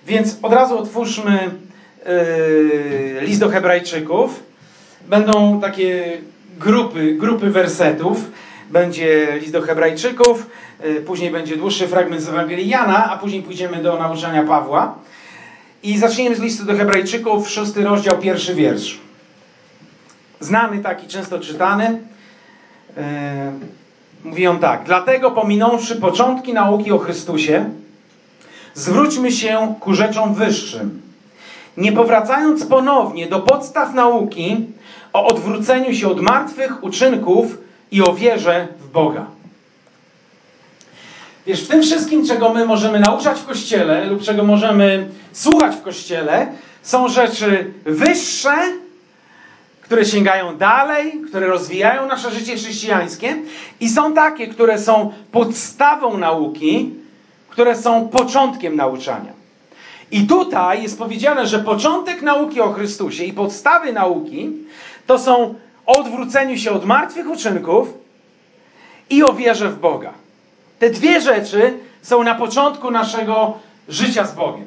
Więc od razu otwórzmy list do Hebrajczyków. Będą takie grupy wersetów. Będzie list do Hebrajczyków, później będzie dłuższy fragment z Ewangelii Jana, a później pójdziemy do nauczania Pawła. I zaczniemy z listu do Hebrajczyków, 6 rozdział, 1 wiersz. Znany taki, często czytany. Mówi on tak. Dlatego pominąwszy początki nauki o Chrystusie, zwróćmy się ku rzeczom wyższym. Nie powracając ponownie do podstaw nauki o odwróceniu się od martwych uczynków i o wierze w Boga. Wiesz, w tym wszystkim, czego my możemy nauczać w Kościele lub czego możemy słuchać w Kościele, są rzeczy wyższe, które sięgają dalej, które rozwijają nasze życie chrześcijańskie i są takie, które są podstawą nauki, które są początkiem nauczania. I tutaj jest powiedziane, że początek nauki o Chrystusie i podstawy nauki to są o odwróceniu się od martwych uczynków i o wierze w Boga. Te dwie rzeczy są na początku naszego życia z Bogiem.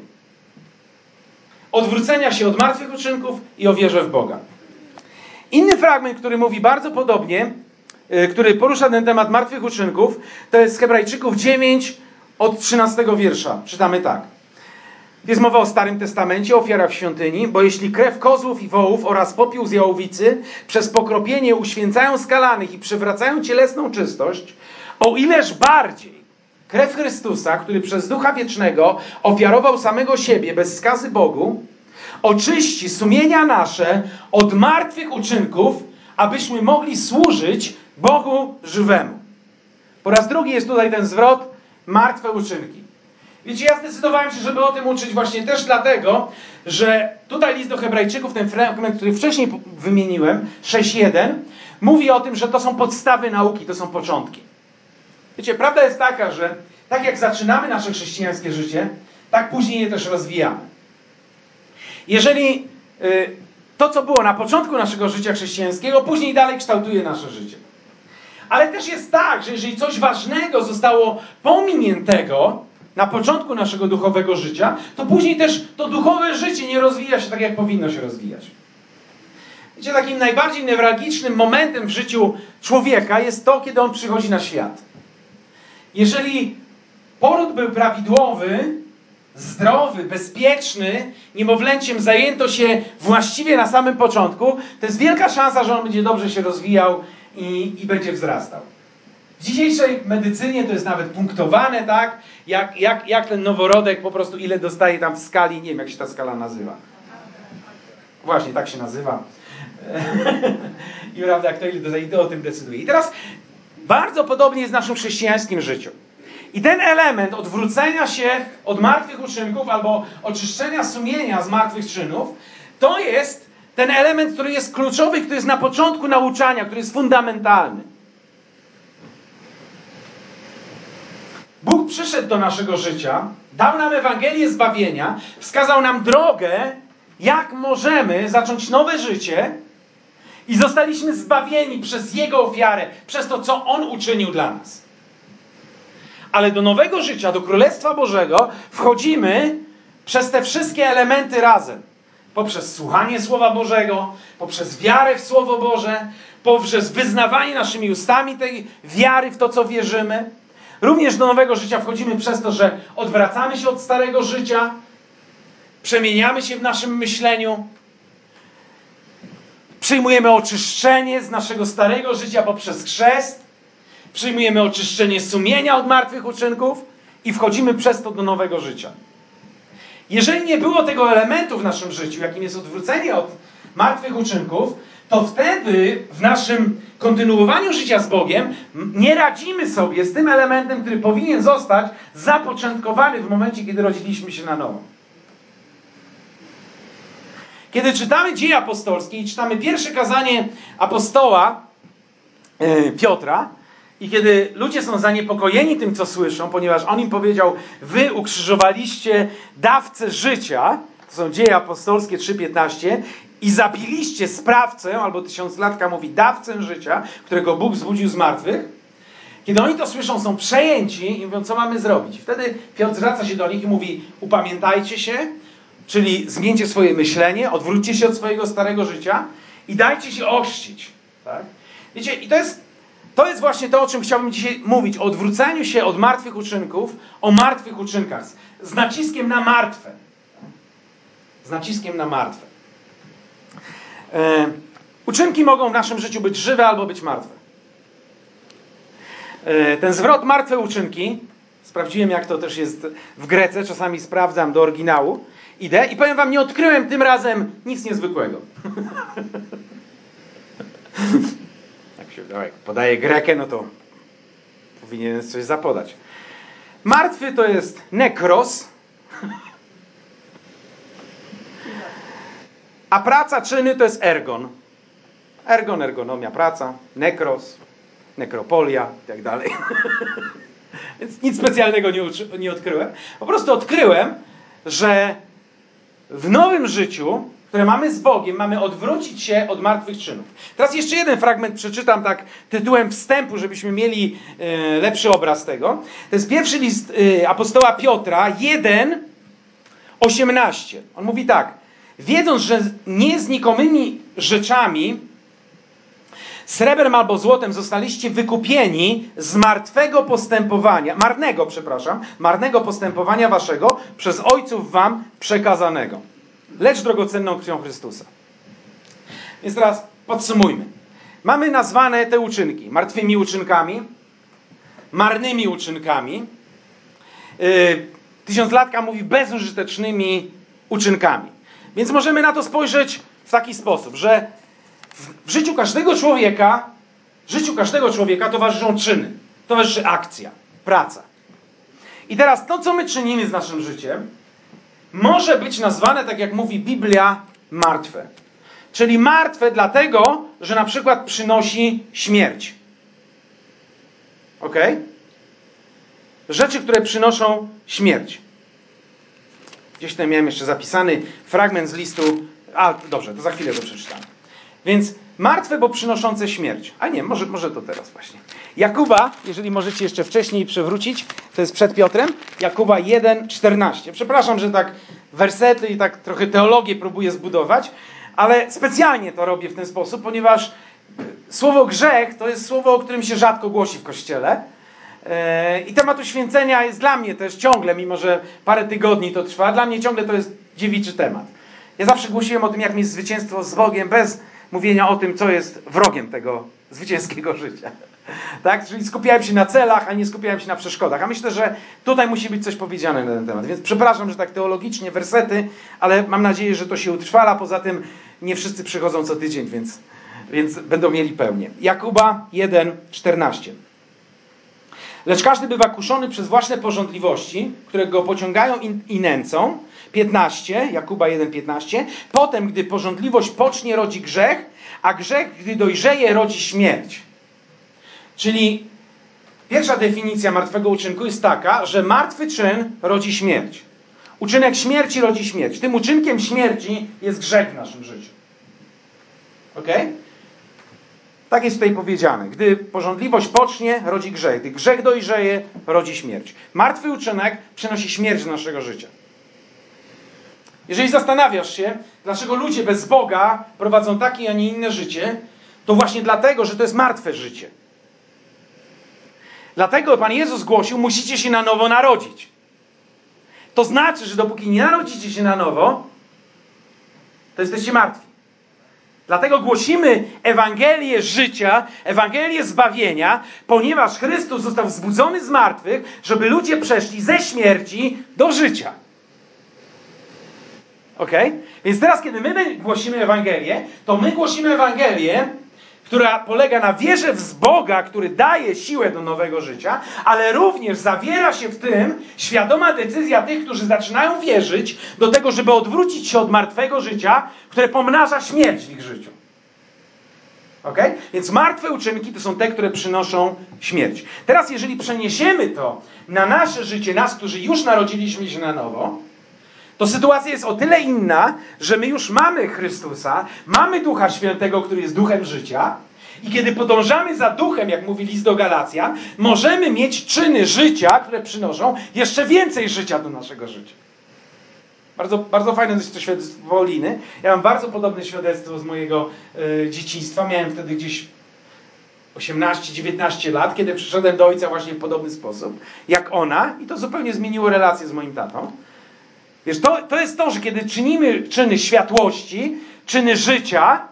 Odwrócenia się od martwych uczynków i o wierze w Boga. Inny fragment, który mówi bardzo podobnie, który porusza ten temat martwych uczynków, to jest z Hebrajczyków 9 od 13 wiersza. Czytamy tak. Jest mowa o Starym Testamencie, o ofiarach w świątyni, bo jeśli krew kozłów i wołów oraz popiół z jałowicy przez pokropienie uświęcają skalanych i przywracają cielesną czystość, o ileż bardziej krew Chrystusa, który przez Ducha Wiecznego ofiarował samego siebie bez skazy Bogu, oczyści sumienia nasze od martwych uczynków, abyśmy mogli służyć Bogu żywemu. Po raz drugi jest tutaj ten zwrot, martwe uczynki. Wiecie, ja zdecydowałem się, żeby o tym uczyć właśnie też dlatego, że tutaj list do Hebrajczyków, ten fragment, który wcześniej wymieniłem, 6:1, mówi o tym, że to są podstawy nauki, to są początki. Wiecie, prawda jest taka, że tak jak zaczynamy nasze chrześcijańskie życie, tak później je też rozwijamy. Jeżeli to, co było na początku naszego życia chrześcijańskiego, później dalej kształtuje nasze życie. Ale też jest tak, że jeżeli coś ważnego zostało pominiętego na początku naszego duchowego życia, to później też to duchowe życie nie rozwija się tak, jak powinno się rozwijać. Wiecie, takim najbardziej newralgicznym momentem w życiu człowieka jest to, kiedy on przychodzi na świat. Jeżeli poród był prawidłowy, zdrowy, bezpieczny, niemowlęciem zajęto się właściwie na samym początku, to jest wielka szansa, że on będzie dobrze się rozwijał i będzie wzrastał. W dzisiejszej medycynie to jest nawet punktowane, tak? Jak ten noworodek po prostu ile dostaje tam w skali, nie wiem jak się ta skala nazywa. Właśnie, tak się nazywa. I prawda, kto ile dostaje, to o tym decyduje. I teraz bardzo podobnie jest w naszym chrześcijańskim życiu. I ten element odwrócenia się od martwych uczynków albo oczyszczenia sumienia z martwych czynów, to jest ten element, który jest kluczowy, który jest na początku nauczania, który jest fundamentalny. Bóg przyszedł do naszego życia, dał nam Ewangelię zbawienia, wskazał nam drogę, jak możemy zacząć nowe życie i zostaliśmy zbawieni przez Jego ofiarę, przez to, co On uczynił dla nas. Ale do nowego życia, do Królestwa Bożego wchodzimy przez te wszystkie elementy razem. Poprzez słuchanie Słowa Bożego, poprzez wiarę w Słowo Boże, poprzez wyznawanie naszymi ustami tej wiary w to, co wierzymy. Również do nowego życia wchodzimy przez to, że odwracamy się od starego życia, przemieniamy się w naszym myśleniu, przyjmujemy oczyszczenie z naszego starego życia poprzez chrzest, przyjmujemy oczyszczenie sumienia od martwych uczynków i wchodzimy przez to do nowego życia. Jeżeli nie było tego elementu w naszym życiu, jakim jest odwrócenie od martwych uczynków, to wtedy w naszym kontynuowaniu życia z Bogiem nie radzimy sobie z tym elementem, który powinien zostać zapoczątkowany w momencie, kiedy rodziliśmy się na nowo. Kiedy czytamy Dzieje Apostolskie i czytamy pierwsze kazanie apostoła Piotra i kiedy ludzie są zaniepokojeni tym, co słyszą, ponieważ on im powiedział, wy ukrzyżowaliście dawcę życia, to są Dzieje Apostolskie 3:15, i zabiliście sprawcę, albo tysiąclatka mówi, dawcę życia, którego Bóg wzbudził z martwych. Kiedy oni to słyszą, są przejęci i mówią, co mamy zrobić. I wtedy Piotr zwraca się do nich i mówi, upamiętajcie się, czyli zmieńcie swoje myślenie, odwróćcie się od swojego starego życia i dajcie się ochrzcić. Tak? Wiecie, i to jest właśnie to, o czym chciałbym dzisiaj mówić. O odwróceniu się od martwych uczynków, o martwych uczynkach. Z naciskiem na martwe. Z naciskiem na martwe. Uczynki mogą w naszym życiu być żywe albo być martwe. Ten zwrot martwe uczynki, sprawdziłem jak to też jest w Grece, czasami sprawdzam do oryginału, idę i powiem wam, nie odkryłem tym razem nic niezwykłego. Jak podaję Grekę, no to powinien coś zapodać. Martwy to jest nekros, a praca, czyny to jest ergon. Ergon, ergonomia, praca, nekros, nekropolia i tak dalej. Więc nic specjalnego nie odkryłem. Po prostu odkryłem, że w nowym życiu, które mamy z Bogiem, mamy odwrócić się od martwych czynów. Teraz jeszcze jeden fragment przeczytam tak tytułem wstępu, żebyśmy mieli lepszy obraz tego. To jest pierwszy list apostoła Piotra, 1:18. On mówi tak. Wiedząc, że nie znikomymi rzeczami, srebrem albo złotem zostaliście wykupieni z marnego postępowania waszego przez ojców wam przekazanego. Lecz drogocenną krwią Chrystusa. Więc teraz podsumujmy. Mamy nazwane te uczynki martwymi uczynkami, marnymi uczynkami. Tysiąclatka mówi bezużytecznymi uczynkami. Więc możemy na to spojrzeć w taki sposób, że w życiu każdego człowieka towarzyszą czyny, towarzyszy akcja, praca. I teraz to, co my czynimy z naszym życiem, może być nazwane, tak jak mówi Biblia, martwe. Czyli martwe dlatego, że na przykład przynosi śmierć. Ok? Rzeczy, które przynoszą śmierć. Gdzieś tam miałem jeszcze zapisany fragment z listu. Dobrze, to za chwilę to przeczytam. Więc martwe, bo przynoszące śmierć. A nie, może to teraz właśnie. Jakuba, jeżeli możecie jeszcze wcześniej przewrócić, to jest przed Piotrem, Jakuba 1:14. Przepraszam, że tak wersety i tak trochę teologię próbuję zbudować, ale specjalnie to robię w ten sposób, ponieważ słowo grzech to jest słowo, o którym się rzadko głosi w Kościele. I temat uświęcenia jest dla mnie też ciągle, mimo że parę tygodni to trwa, dla mnie ciągle to jest dziewiczy temat. Ja zawsze głosiłem o tym, jak mieć zwycięstwo z Bogiem, bez mówienia o tym, co jest wrogiem tego zwycięskiego życia. Tak? Czyli skupiałem się na celach, a nie skupiałem się na przeszkodach. A myślę, że tutaj musi być coś powiedziane na ten temat. Więc przepraszam, że tak teologicznie, wersety, ale mam nadzieję, że to się utrwala. Poza tym nie wszyscy przychodzą co tydzień, więc będą mieli pełnię. Jakuba 1:14. Lecz każdy bywa kuszony przez własne pożądliwości, które go pociągają i nęcą. 15, Jakuba 1:15. Potem, gdy pożądliwość pocznie, rodzi grzech, a grzech, gdy dojrzeje, rodzi śmierć. Czyli pierwsza definicja martwego uczynku jest taka, że martwy czyn rodzi śmierć. Uczynek śmierci rodzi śmierć. Tym uczynkiem śmierci jest grzech w naszym życiu. Ok? Tak jest tutaj powiedziane. Gdy pożądliwość pocznie, rodzi grzech. Gdy grzech dojrzeje, rodzi śmierć. Martwy uczynek przynosi śmierć do naszego życia. Jeżeli zastanawiasz się, dlaczego ludzie bez Boga prowadzą takie, a nie inne życie, to właśnie dlatego, że to jest martwe życie. Dlatego Pan Jezus głosił, musicie się na nowo narodzić. To znaczy, że dopóki nie narodzicie się na nowo, to jesteście martwi. Dlatego głosimy Ewangelię życia, Ewangelię zbawienia, ponieważ Chrystus został wzbudzony z martwych, żeby ludzie przeszli ze śmierci do życia. Ok? Więc teraz, kiedy my głosimy Ewangelię, to my głosimy Ewangelię, która polega na wierze w Boga, który daje siłę do nowego życia, ale również zawiera się w tym świadoma decyzja tych, którzy zaczynają wierzyć do tego, żeby odwrócić się od martwego życia, które pomnaża śmierć w ich życiu. Ok? Więc martwe uczynki to są te, które przynoszą śmierć. Teraz, jeżeli przeniesiemy to na nasze życie, nas, którzy już narodziliśmy się na nowo, to sytuacja jest o tyle inna, że my już mamy Chrystusa, mamy Ducha Świętego, który jest Duchem życia I kiedy podążamy za duchem, jak mówi list do Galacjan, możemy mieć czyny życia, które przynoszą jeszcze więcej życia do naszego życia. Bardzo, bardzo fajne jest to świadectwo Pauliny. Ja mam bardzo podobne świadectwo z mojego dzieciństwa. Miałem wtedy gdzieś 18-19 lat, kiedy przyszedłem do ojca właśnie w podobny sposób, jak ona, i to zupełnie zmieniło relację z moim tatą. Wiesz, to jest to, że kiedy czynimy czyny światłości, czyny życia,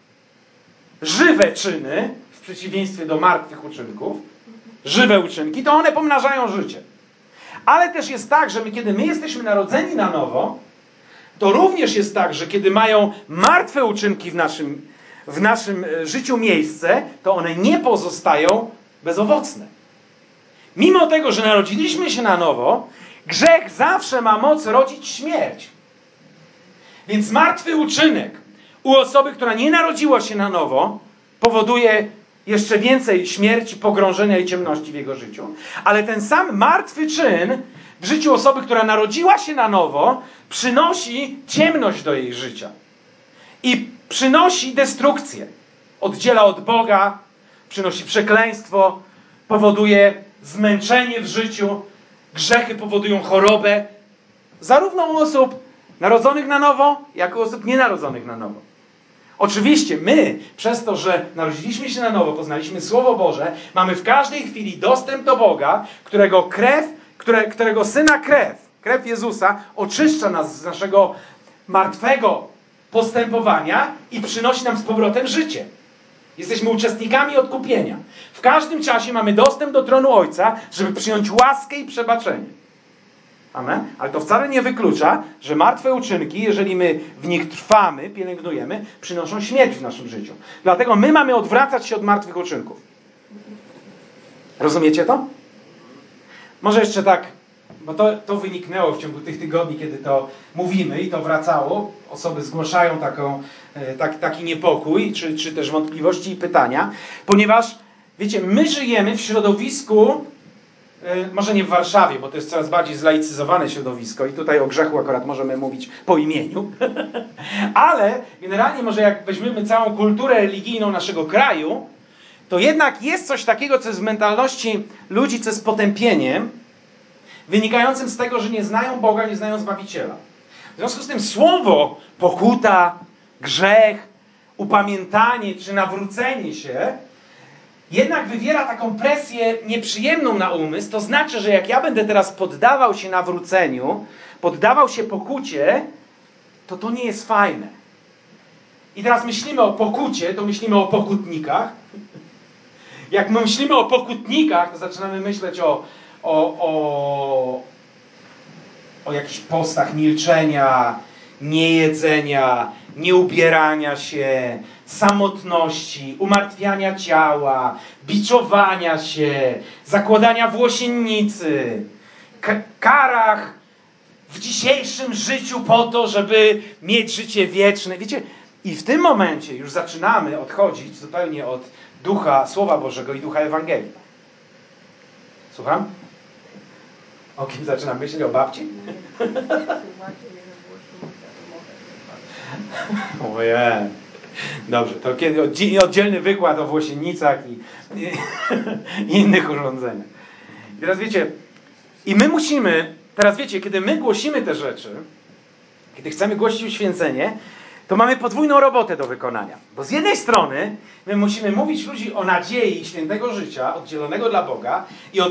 żywe czyny, w przeciwieństwie do martwych uczynków, żywe uczynki, to one pomnażają życie. Ale też jest tak, że kiedy my jesteśmy narodzeni na nowo, to również jest tak, że kiedy mają martwe uczynki w naszym życiu miejsce, to one nie pozostają bezowocne. Mimo tego, że narodziliśmy się na nowo, grzech zawsze ma moc rodzić śmierć. Więc martwy uczynek u osoby, która nie narodziła się na nowo, powoduje jeszcze więcej śmierci, pogrążenia i ciemności w jego życiu. Ale ten sam martwy czyn w życiu osoby, która narodziła się na nowo, przynosi ciemność do jej życia. I przynosi destrukcję. Oddziela od Boga, przynosi przekleństwo, powoduje zmęczenie w życiu, grzechy powodują chorobę. Zarówno u osób narodzonych na nowo, jak i u osób nienarodzonych na nowo. Oczywiście my, przez to, że narodziliśmy się na nowo, poznaliśmy Słowo Boże, mamy w każdej chwili dostęp do Boga, którego Syna krew Jezusa, oczyszcza nas z naszego martwego postępowania i przynosi nam z powrotem życie. Jesteśmy uczestnikami odkupienia. W każdym czasie mamy dostęp do tronu Ojca, żeby przyjąć łaskę i przebaczenie. Amen? Ale to wcale nie wyklucza, że martwe uczynki, jeżeli my w nich trwamy, pielęgnujemy, przynoszą śmierć w naszym życiu. Dlatego my mamy odwracać się od martwych uczynków. Rozumiecie to? Może jeszcze tak, bo to wyniknęło w ciągu tych tygodni, kiedy to mówimy i to wracało. Osoby zgłaszają taki niepokój, czy też wątpliwości i pytania. Ponieważ, wiecie, my żyjemy w środowisku, może nie w Warszawie, bo to jest coraz bardziej zlaicyzowane środowisko i tutaj o grzechu akurat możemy mówić po imieniu. Ale generalnie może jak weźmiemy całą kulturę religijną naszego kraju, to jednak jest coś takiego, co jest w mentalności ludzi, co jest potępieniem, wynikającym z tego, że nie znają Boga, nie znają Zbawiciela. W związku z tym słowo pokuta, grzech, upamiętanie czy nawrócenie się jednak wywiera taką presję nieprzyjemną na umysł. To znaczy, że jak ja będę teraz poddawał się nawróceniu, poddawał się pokucie, to nie jest fajne. I teraz myślimy o pokucie, to myślimy o pokutnikach. Jak my myślimy o pokutnikach, to zaczynamy myśleć o jakichś postach milczenia, niejedzenia, nieubierania się, samotności, umartwiania ciała, biczowania się, zakładania włosiennicy, karach w dzisiejszym życiu po to, żeby mieć życie wieczne. Wiecie, i w tym momencie już zaczynamy odchodzić zupełnie od ducha Słowa Bożego i ducha Ewangelii. Słucham? O kim zaczynam myśleć? O babci? Ojej. Dobrze, to kiedy oddzielny wykład o włosiennicach i innych urządzeniach. I teraz wiecie, i my musimy, teraz wiecie, kiedy my głosimy te rzeczy, kiedy chcemy głosić uświęcenie, to mamy podwójną robotę do wykonania. Bo z jednej strony my musimy mówić ludzi o nadziei świętego życia, oddzielonego dla Boga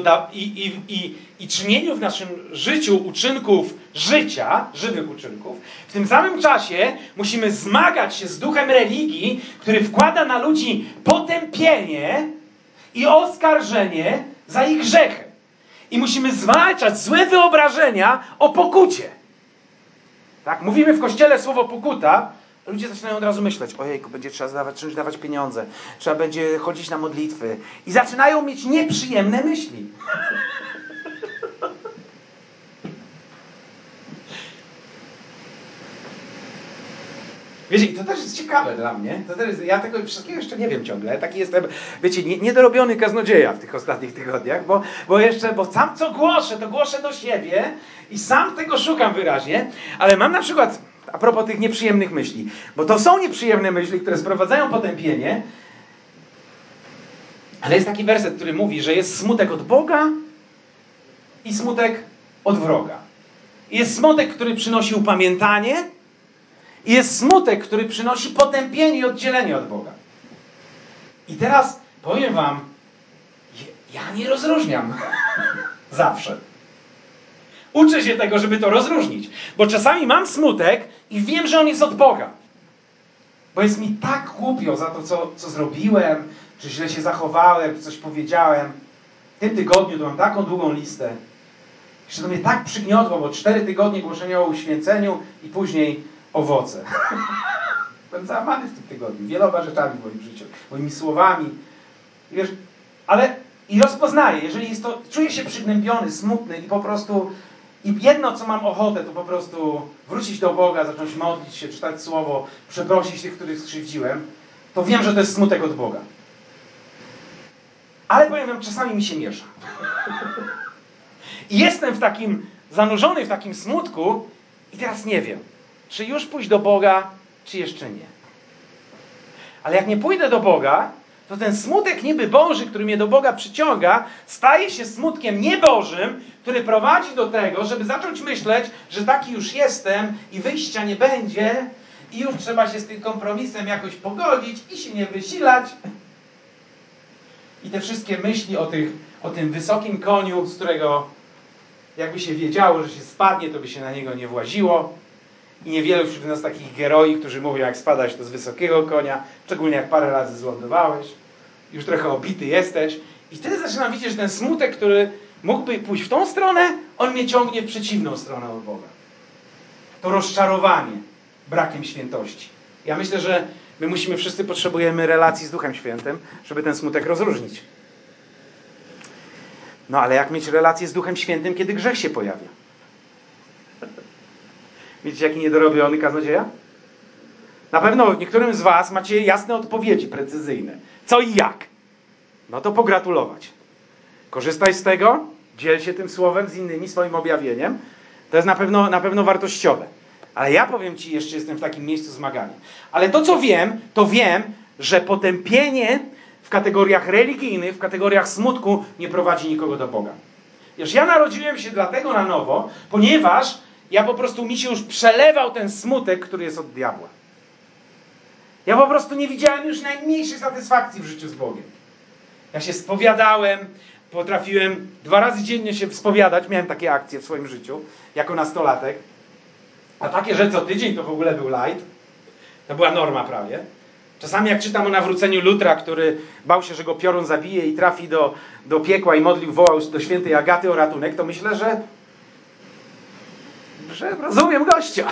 i czynieniu w naszym życiu uczynków życia, żywych uczynków. W tym samym czasie musimy zmagać się z duchem religii, który wkłada na ludzi potępienie i oskarżenie za ich grzechy. I musimy zwalczać złe wyobrażenia o pokucie. Tak, mówimy w Kościele słowo pokuta, ludzie zaczynają od razu myśleć, ojejku, będzie trzeba czymś dawać pieniądze, trzeba będzie chodzić na modlitwy. I zaczynają mieć nieprzyjemne myśli. Wiecie, i to też jest ciekawe dla mnie. Ja tego wszystkiego jeszcze nie wiem ciągle. Taki jestem, wiecie, niedorobiony kaznodzieja w tych ostatnich tygodniach, bo sam co głoszę, to głoszę do siebie i sam tego szukam wyraźnie, ale mam na przykład, a propos tych nieprzyjemnych myśli, bo to są nieprzyjemne myśli, które sprowadzają potępienie, Ale jest taki werset, który mówi, że jest smutek od Boga i smutek od wroga. Jest smutek, który przynosi upamiętanie i jest smutek, który przynosi potępienie i oddzielenie od Boga. I teraz powiem wam, ja nie rozróżniam zawsze. Uczę się tego, żeby to rozróżnić. Bo czasami mam smutek i wiem, że on jest od Boga. Bo jest mi tak głupio za to, co zrobiłem, czy źle się zachowałem, czy coś powiedziałem. W tym tygodniu to mam taką długą listę. Jeszcze to mnie tak przygniotło, bo 4 tygodnie głoszenia o uświęceniu i później owoce. Byłem załamany w tym tygodniu. Wieloma rzeczami w moim życiu. Moimi słowami. I wiesz, ale i rozpoznaję, jeżeli jest to, czuję się przygnębiony, smutny i po prostu i jedno, co mam ochotę, to po prostu wrócić do Boga, zacząć modlić się, czytać Słowo, przeprosić tych, których skrzywdziłem, to wiem, że to jest smutek od Boga. Ale powiem wam, czasami mi się miesza. I jestem zanurzony w takim smutku i teraz nie wiem, czy już pójść do Boga, czy jeszcze nie. Ale jak nie pójdę do Boga, to ten smutek niby Boży, który mnie do Boga przyciąga, staje się smutkiem niebożym, który prowadzi do tego, żeby zacząć myśleć, że taki już jestem i wyjścia nie będzie i już trzeba się z tym kompromisem jakoś pogodzić i się nie wysilać. I te wszystkie myśli o tym wysokim koniu, z którego jakby się wiedziało, że się spadnie, to by się na niego nie właziło. I niewielu wśród nas takich heroi, którzy mówią, jak spadać to z wysokiego konia, szczególnie jak parę razy zlądowałeś, już trochę obity jesteś. I wtedy zaczynam widzieć, że ten smutek, który mógłby pójść w tą stronę, on mnie ciągnie w przeciwną stronę od Boga. To rozczarowanie brakiem świętości. Ja myślę, że my wszyscy potrzebujemy relacji z Duchem Świętym, żeby ten smutek rozróżnić. No ale jak mieć relację z Duchem Świętym, kiedy grzech się pojawia? Widzicie, jaki niedorobiony kaznodzieja? Na pewno niektórym z was macie jasne odpowiedzi, precyzyjne. Co i jak? No to pogratulować. Korzystaj z tego, dziel się tym słowem z innymi, swoim objawieniem. To jest na pewno wartościowe. Ale ja powiem ci, jeszcze jestem w takim miejscu zmagania. Ale to, co wiem, to wiem, że potępienie w kategoriach religijnych, w kategoriach smutku nie prowadzi nikogo do Boga. Wiesz, ja narodziłem się dlatego na nowo, ponieważ ja po prostu mi się już przelewał ten smutek, który jest od diabła. Ja po prostu nie widziałem już najmniejszej satysfakcji w życiu z Bogiem. Ja się spowiadałem, potrafiłem 2 razy dziennie się spowiadać, miałem takie akcje w swoim życiu, jako nastolatek. A takie, że co tydzień to w ogóle był light. To była norma prawie. Czasami jak czytam o nawróceniu Lutra, który bał się, że go piorun zabije i trafi do piekła i wołał do świętej Agaty o ratunek, to myślę, że rozumiem gościa.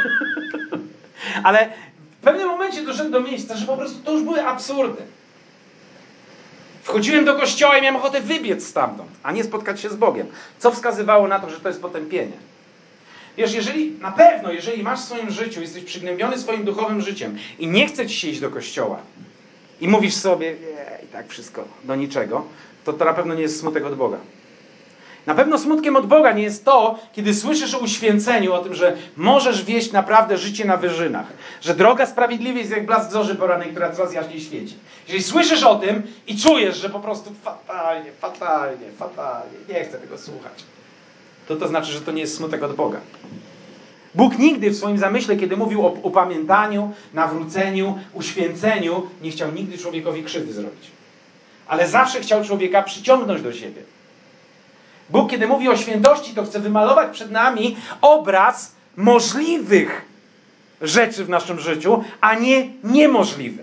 Ale w pewnym momencie doszedłem do miejsca, że po prostu to już były absurdy. Wchodziłem do kościoła i miałem ochotę wybiec stamtąd, a nie spotkać się z Bogiem. Co wskazywało na to, że to jest potępienie. Wiesz, jeżeli masz w swoim życiu, jesteś przygnębiony swoim duchowym życiem i nie chce ci się iść do kościoła i mówisz sobie, i tak wszystko do niczego, to na pewno nie jest smutek od Boga. Na pewno smutkiem od Boga nie jest to, kiedy słyszysz o uświęceniu, o tym, że możesz wieść naprawdę życie na wyżynach. Że droga sprawiedliwie jest jak blask zorzy porannej, która coraz jaśniej świeci. Jeżeli słyszysz o tym i czujesz, że po prostu fatalnie, nie chcę tego słuchać, to znaczy, że to nie jest smutek od Boga. Bóg nigdy w swoim zamyśle, kiedy mówił o upamiętaniu, nawróceniu, uświęceniu, nie chciał nigdy człowiekowi krzywdy zrobić. Ale zawsze chciał człowieka przyciągnąć do siebie. Bóg, kiedy mówi o świętości, to chce wymalować przed nami obraz możliwych rzeczy w naszym życiu, a nie niemożliwych.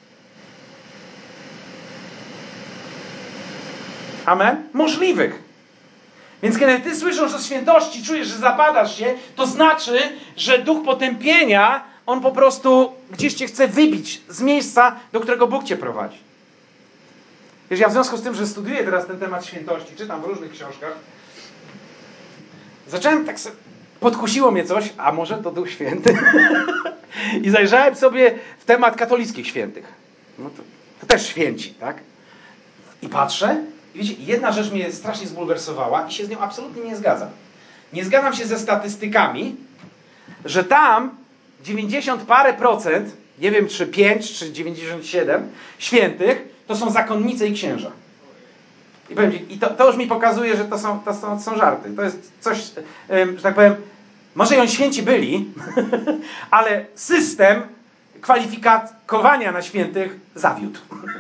Amen? Możliwych. Więc kiedy ty słysząc o świętości, czujesz, że zapadasz się, to znaczy, że duch potępienia, on po prostu gdzieś cię chce wybić z miejsca, do którego Bóg cię prowadzi. Wiesz, ja w związku z tym, że studiuję teraz ten temat świętości, czytam w różnych książkach, zacząłem tak sobie, podkusiło mnie coś, a może to Duch Święty? I zajrzałem sobie w temat katolickich świętych. No to też święci, tak? I patrzę, i wiecie, jedna rzecz mnie strasznie zbulwersowała i się z nią absolutnie nie zgadzam. Nie zgadzam się ze statystykami, że tam 90 parę procent, nie wiem czy 5 czy 97 świętych, to są zakonnice i księża. I powiem ci, to już mi pokazuje, że to są żarty. To jest coś, że tak powiem, może i oni święci byli, ale system kwalifikowania na świętych zawiódł.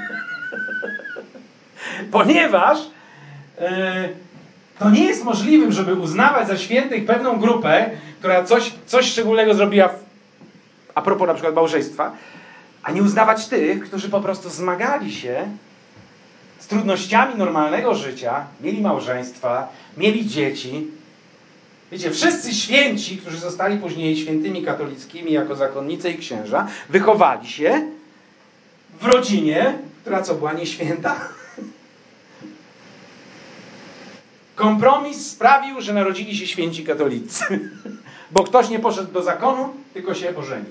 Ponieważ to nie jest możliwym, żeby uznawać za świętych pewną grupę, która coś szczególnego zrobiła a propos na przykład małżeństwa, a nie uznawać tych, którzy po prostu zmagali się z trudnościami normalnego życia, mieli małżeństwa, mieli dzieci. Wiecie, wszyscy święci, którzy zostali później świętymi katolickimi jako zakonnice i księża, wychowali się w rodzinie, która co była nieświęta. Kompromis sprawił, że narodzili się święci katolicy. Bo ktoś nie poszedł do zakonu, tylko się ożenił.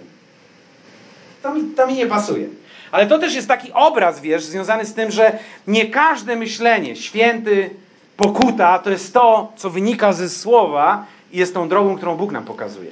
To mi nie pasuje. Ale to też jest taki obraz, wiesz, związany z tym, że nie każde myślenie, święty, pokuta, to jest to, co wynika ze słowa i jest tą drogą, którą Bóg nam pokazuje.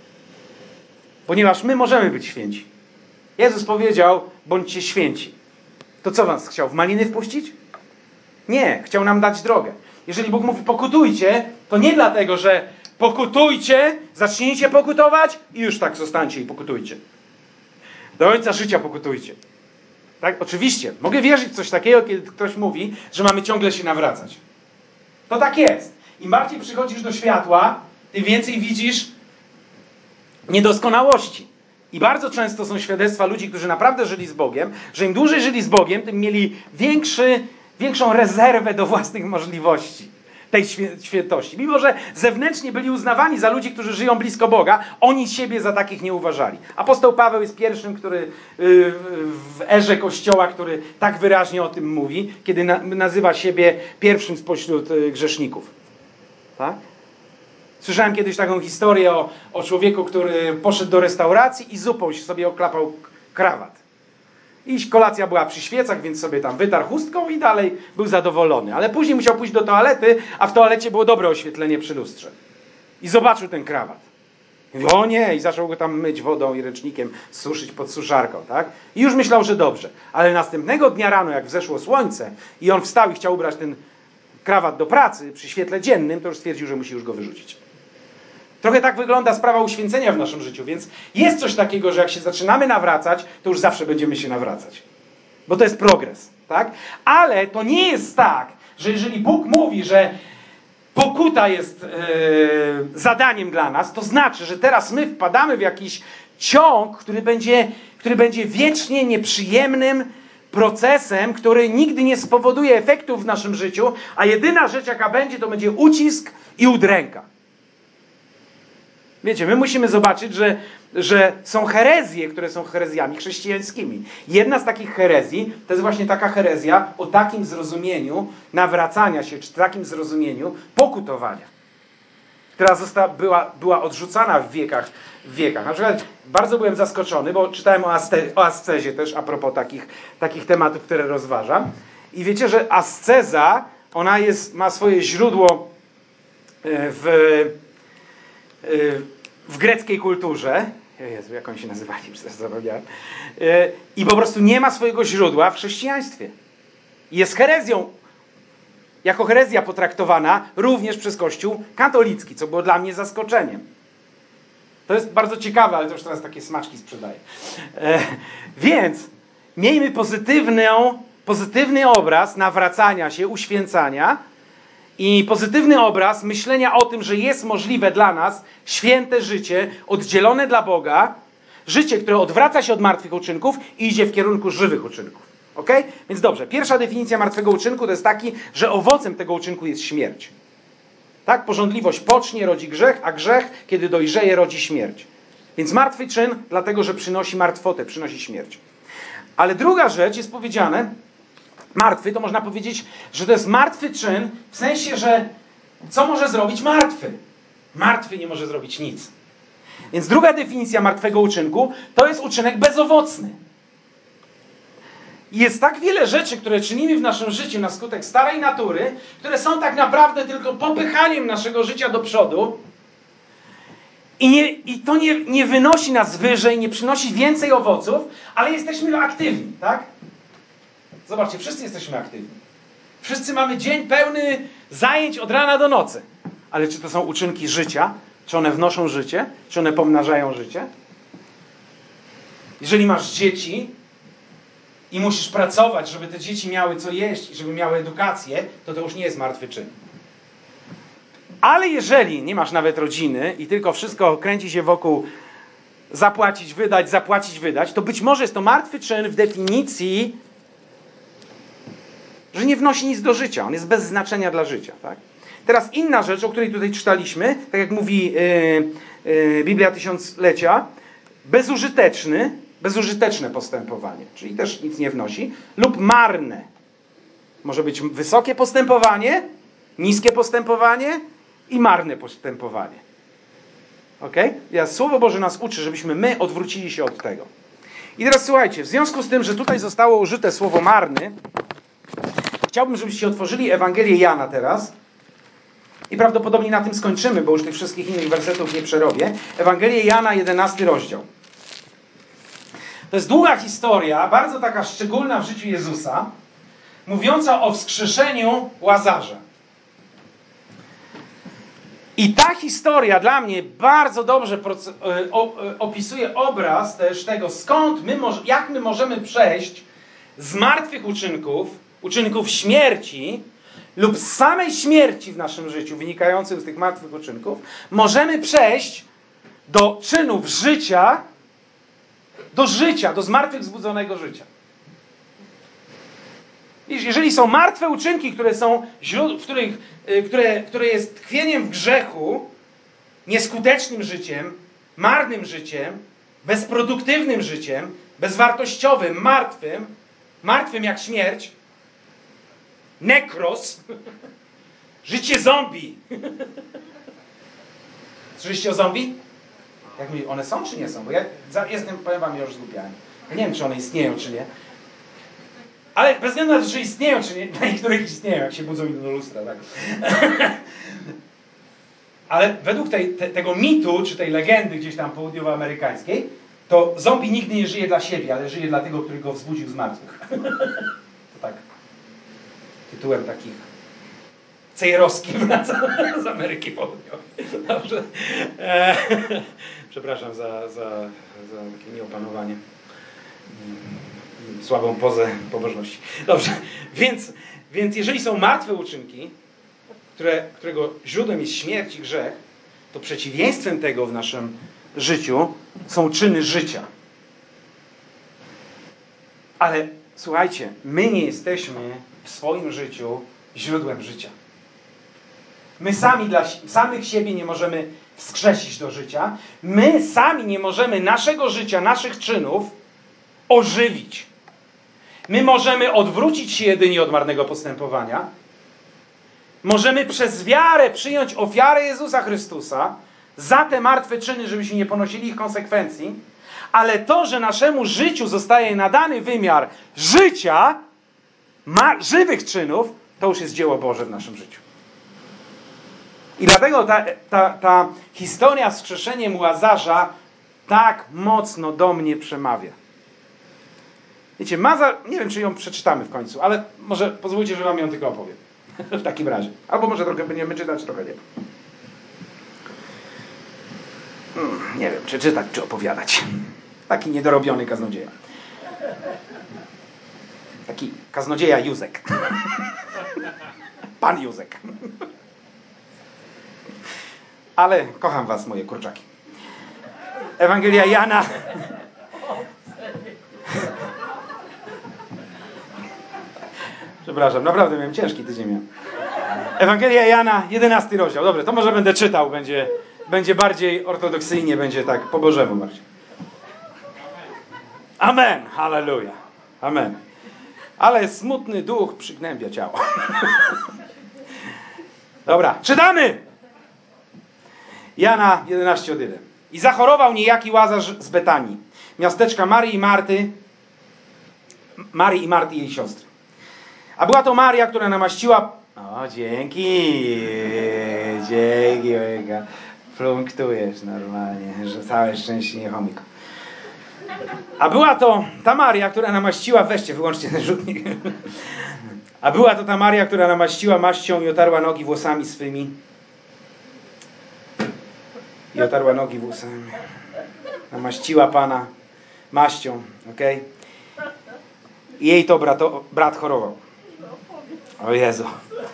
Ponieważ my możemy być święci. Jezus powiedział, bądźcie święci. To co was chciał? W maliny wpuścić? Nie, chciał nam dać drogę. Jeżeli Bóg mówi pokutujcie, to nie dlatego, że pokutujcie, zacznijcie pokutować i już tak zostańcie i pokutujcie. Do końca życia pokutujcie. Tak? Oczywiście, mogę wierzyć w coś takiego, kiedy ktoś mówi, że mamy ciągle się nawracać. To tak jest. Im bardziej przychodzisz do światła, tym więcej widzisz niedoskonałości. I bardzo często są świadectwa ludzi, którzy naprawdę żyli z Bogiem, że im dłużej żyli z Bogiem, tym mieli większą rezerwę do własnych możliwości tej świętości. Mimo że zewnętrznie byli uznawani za ludzi, którzy żyją blisko Boga, oni siebie za takich nie uważali. Apostoł Paweł jest pierwszym, który w erze Kościoła, który tak wyraźnie o tym mówi, kiedy nazywa siebie pierwszym spośród grzeszników. Tak? Słyszałem kiedyś taką historię o człowieku, który poszedł do restauracji i zupą sobie oklapał krawat. I kolacja była przy świecach, więc sobie tam wytarł chustką i dalej był zadowolony. Ale później musiał pójść do toalety, a w toalecie było dobre oświetlenie przy lustrze. I zobaczył ten krawat. I mówi, o nie! I zaczął go tam myć wodą i ręcznikiem, suszyć pod suszarką. Tak? I już myślał, że dobrze. Ale następnego dnia rano, jak wzeszło słońce i on wstał i chciał ubrać ten krawat do pracy przy świetle dziennym, to już stwierdził, że musi już go wyrzucić. Trochę tak wygląda sprawa uświęcenia w naszym życiu, więc jest coś takiego, że jak się zaczynamy nawracać, to już zawsze będziemy się nawracać. Bo to jest progres, tak? Ale to nie jest tak, że jeżeli Bóg mówi, że pokuta jest zadaniem dla nas, to znaczy, że teraz my wpadamy w jakiś ciąg, który będzie wiecznie nieprzyjemnym procesem, który nigdy nie spowoduje efektów w naszym życiu, a jedyna rzecz, jaka będzie, to będzie ucisk i udręka. Wiecie, my musimy zobaczyć, że są herezje, które są herezjami chrześcijańskimi. Jedna z takich herezji to jest właśnie taka herezja o takim zrozumieniu nawracania się, czy takim zrozumieniu pokutowania, która była odrzucana w wiekach. Na przykład bardzo byłem zaskoczony, bo czytałem o ascezie też a propos takich tematów, które rozważam. I wiecie, że asceza, ona ma swoje źródło w greckiej kulturze. Jezu, jak oni się nazywali, już teraz zapomniałem. I po prostu nie ma swojego źródła w chrześcijaństwie. Jest herezją, jako herezja potraktowana również przez Kościół katolicki, co było dla mnie zaskoczeniem. To jest bardzo ciekawe, ale to już teraz takie smaczki sprzedaję. Więc miejmy pozytywny obraz nawracania się, uświęcania, i pozytywny obraz myślenia o tym, że jest możliwe dla nas święte życie, oddzielone dla Boga, życie, które odwraca się od martwych uczynków i idzie w kierunku żywych uczynków. Ok? Więc dobrze, pierwsza definicja martwego uczynku to jest taki, że owocem tego uczynku jest śmierć. Tak? Pożądliwość pocznie, rodzi grzech, a grzech, kiedy dojrzeje, rodzi śmierć. Więc martwy czyn, dlatego że przynosi martwotę, przynosi śmierć. Ale druga rzecz jest powiedziane, martwy, to można powiedzieć, że to jest martwy czyn, w sensie, że co może zrobić martwy? Martwy nie może zrobić nic. Więc druga definicja martwego uczynku to jest uczynek bezowocny. I jest tak wiele rzeczy, które czynimy w naszym życiu na skutek starej natury, które są tak naprawdę tylko popychaniem naszego życia do przodu i to nie wynosi nas wyżej, nie przynosi więcej owoców, ale jesteśmy aktywni, tak? Zobaczcie, wszyscy jesteśmy aktywni. Wszyscy mamy dzień pełny zajęć od rana do nocy. Ale czy to są uczynki życia? Czy one wnoszą życie? Czy one pomnażają życie? Jeżeli masz dzieci i musisz pracować, żeby te dzieci miały co jeść i żeby miały edukację, to już nie jest martwy czyn. Ale jeżeli nie masz nawet rodziny i tylko wszystko kręci się wokół zapłacić, wydać, to być może jest to martwy czyn w definicji, że nie wnosi nic do życia. On jest bez znaczenia dla życia. Tak? Teraz inna rzecz, o której tutaj czytaliśmy, tak jak mówi Biblia Tysiąclecia, bezużyteczne postępowanie, czyli też nic nie wnosi, lub marne. Może być wysokie postępowanie, niskie postępowanie i marne postępowanie. Okay? Słowo Boże nas uczy, żebyśmy my odwrócili się od tego. I teraz słuchajcie, w związku z tym, że tutaj zostało użyte słowo marny, chciałbym, żebyście otworzyli Ewangelię Jana teraz. I prawdopodobnie na tym skończymy, bo już tych wszystkich innych wersetów nie przerobię. Ewangelię Jana, 11 rozdział. To jest długa historia, bardzo taka szczególna w życiu Jezusa, mówiąca o wskrzeszeniu Łazarza. I ta historia dla mnie bardzo dobrze opisuje obraz też tego, jak my możemy przejść z martwych uczynków śmierci lub z samej śmierci w naszym życiu wynikających z tych martwych uczynków, możemy przejść do czynów życia, do zmartwychwzbudzonego życia. Jeżeli są martwe uczynki, które jest tkwieniem w grzechu, nieskutecznym życiem, marnym życiem, bezproduktywnym życiem, bezwartościowym, martwym jak śmierć, nekros, życie zombie. Słyszeliście o zombie? Jak mówię, one są czy nie są? Bo ja powiem wam, ja już zgubiałem. Ja nie wiem, czy one istnieją, czy nie. Ale bez względu na to, czy istnieją, czy nie, dla niektórych istnieją, jak się budzą do lustra, tak? Ale według tego mitu, czy tej legendy gdzieś tam południowoamerykańskiej, to zombie nigdy nie żyje dla siebie, ale żyje dla tego, który go wzbudził z martwych. To tak. Tytułem takich cejrowskich wraca z Ameryki Południowej. Dobrze. Przepraszam za takie nieopanowanie. Słabą pozę pobożności. Dobrze. Więc jeżeli są martwe uczynki, którego źródłem jest śmierć i grzech, to przeciwieństwem tego w naszym życiu są czyny życia. Ale słuchajcie, my nie jesteśmy w swoim życiu źródłem życia. My sami dla samych siebie nie możemy wskrzesić do życia. My sami nie możemy naszego życia, naszych czynów ożywić. My możemy odwrócić się jedynie od marnego postępowania. Możemy przez wiarę przyjąć ofiarę Jezusa Chrystusa za te martwe czyny, żebyśmy nie ponosili ich konsekwencji. Ale to, że naszemu życiu zostaje nadany wymiar życia, żywych czynów, to już jest dzieło Boże w naszym życiu. I dlatego ta historia z wskrzeszeniem Łazarza tak mocno do mnie przemawia. Wiecie, nie wiem, czy ją przeczytamy w końcu, ale może pozwólcie, że wam ją tylko opowiem. W takim razie. Albo może trochę będziemy czytać, trochę nie. Nie wiem, czy czytać, czy opowiadać. Taki niedorobiony kaznodzieja. Taki kaznodzieja Józek. Pan Józek. Ale kocham was, moje kurczaki. Ewangelia Jana. Przepraszam, naprawdę miałem ciężki tydzień. Ewangelia Jana, 11 rozdział. Dobrze, to może będę czytał, będzie bardziej ortodoksyjnie, będzie tak po Bożemu bardziej. Amen, halleluja. Amen. Ale smutny duch przygnębia ciało. Dobra, czytamy! Jana 11:1. I zachorował niejaki Łazarz z Betanii, miasteczka Marii i Marty jej siostry. A była to Maria, która namaściła... O, dzięki, Ojga. Flunktujesz normalnie, że całe szczęście nie chomik. A była to ta Maria, która namaściła, weźcie, wyłączcie ten rzutnik. A była to ta Maria, która namaściła maścią i otarła nogi włosami swymi. I otarła nogi włosami. Namaściła Pana maścią, okej? I jej to brat chorował. O Jezu.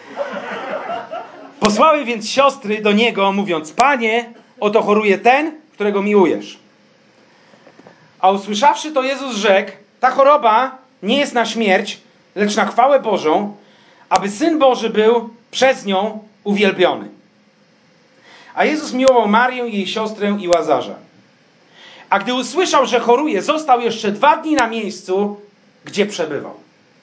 Posłały więc siostry do niego, mówiąc: Panie, oto choruje ten, którego miłujesz. A usłyszawszy to, Jezus rzekł: ta choroba nie jest na śmierć, lecz na chwałę Bożą, aby Syn Boży był przez nią uwielbiony. A Jezus miłował Marię, jej siostrę i Łazarza. A gdy usłyszał, że choruje, został jeszcze 2 dni na miejscu, gdzie przebywał.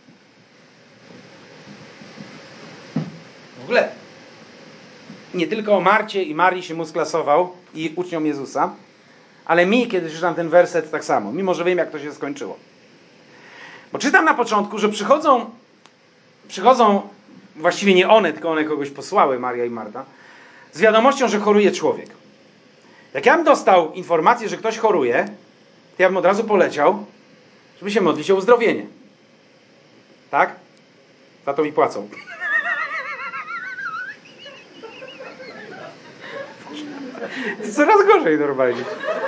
W ogóle nie tylko o Marcie i Marii się mózg klasował i uczniom Jezusa, ale mi, kiedy czytam ten werset, tak samo, mimo że wiem, jak to się skończyło. Bo czytam na początku, że przychodzą, właściwie nie one, tylko one kogoś posłały, Maria i Marta, z wiadomością, że choruje człowiek. Jak ja bym dostał informację, że ktoś choruje, to ja bym od razu poleciał, żeby się modlić o uzdrowienie. Tak? Za to mi płacą. Coraz gorzej normalnie.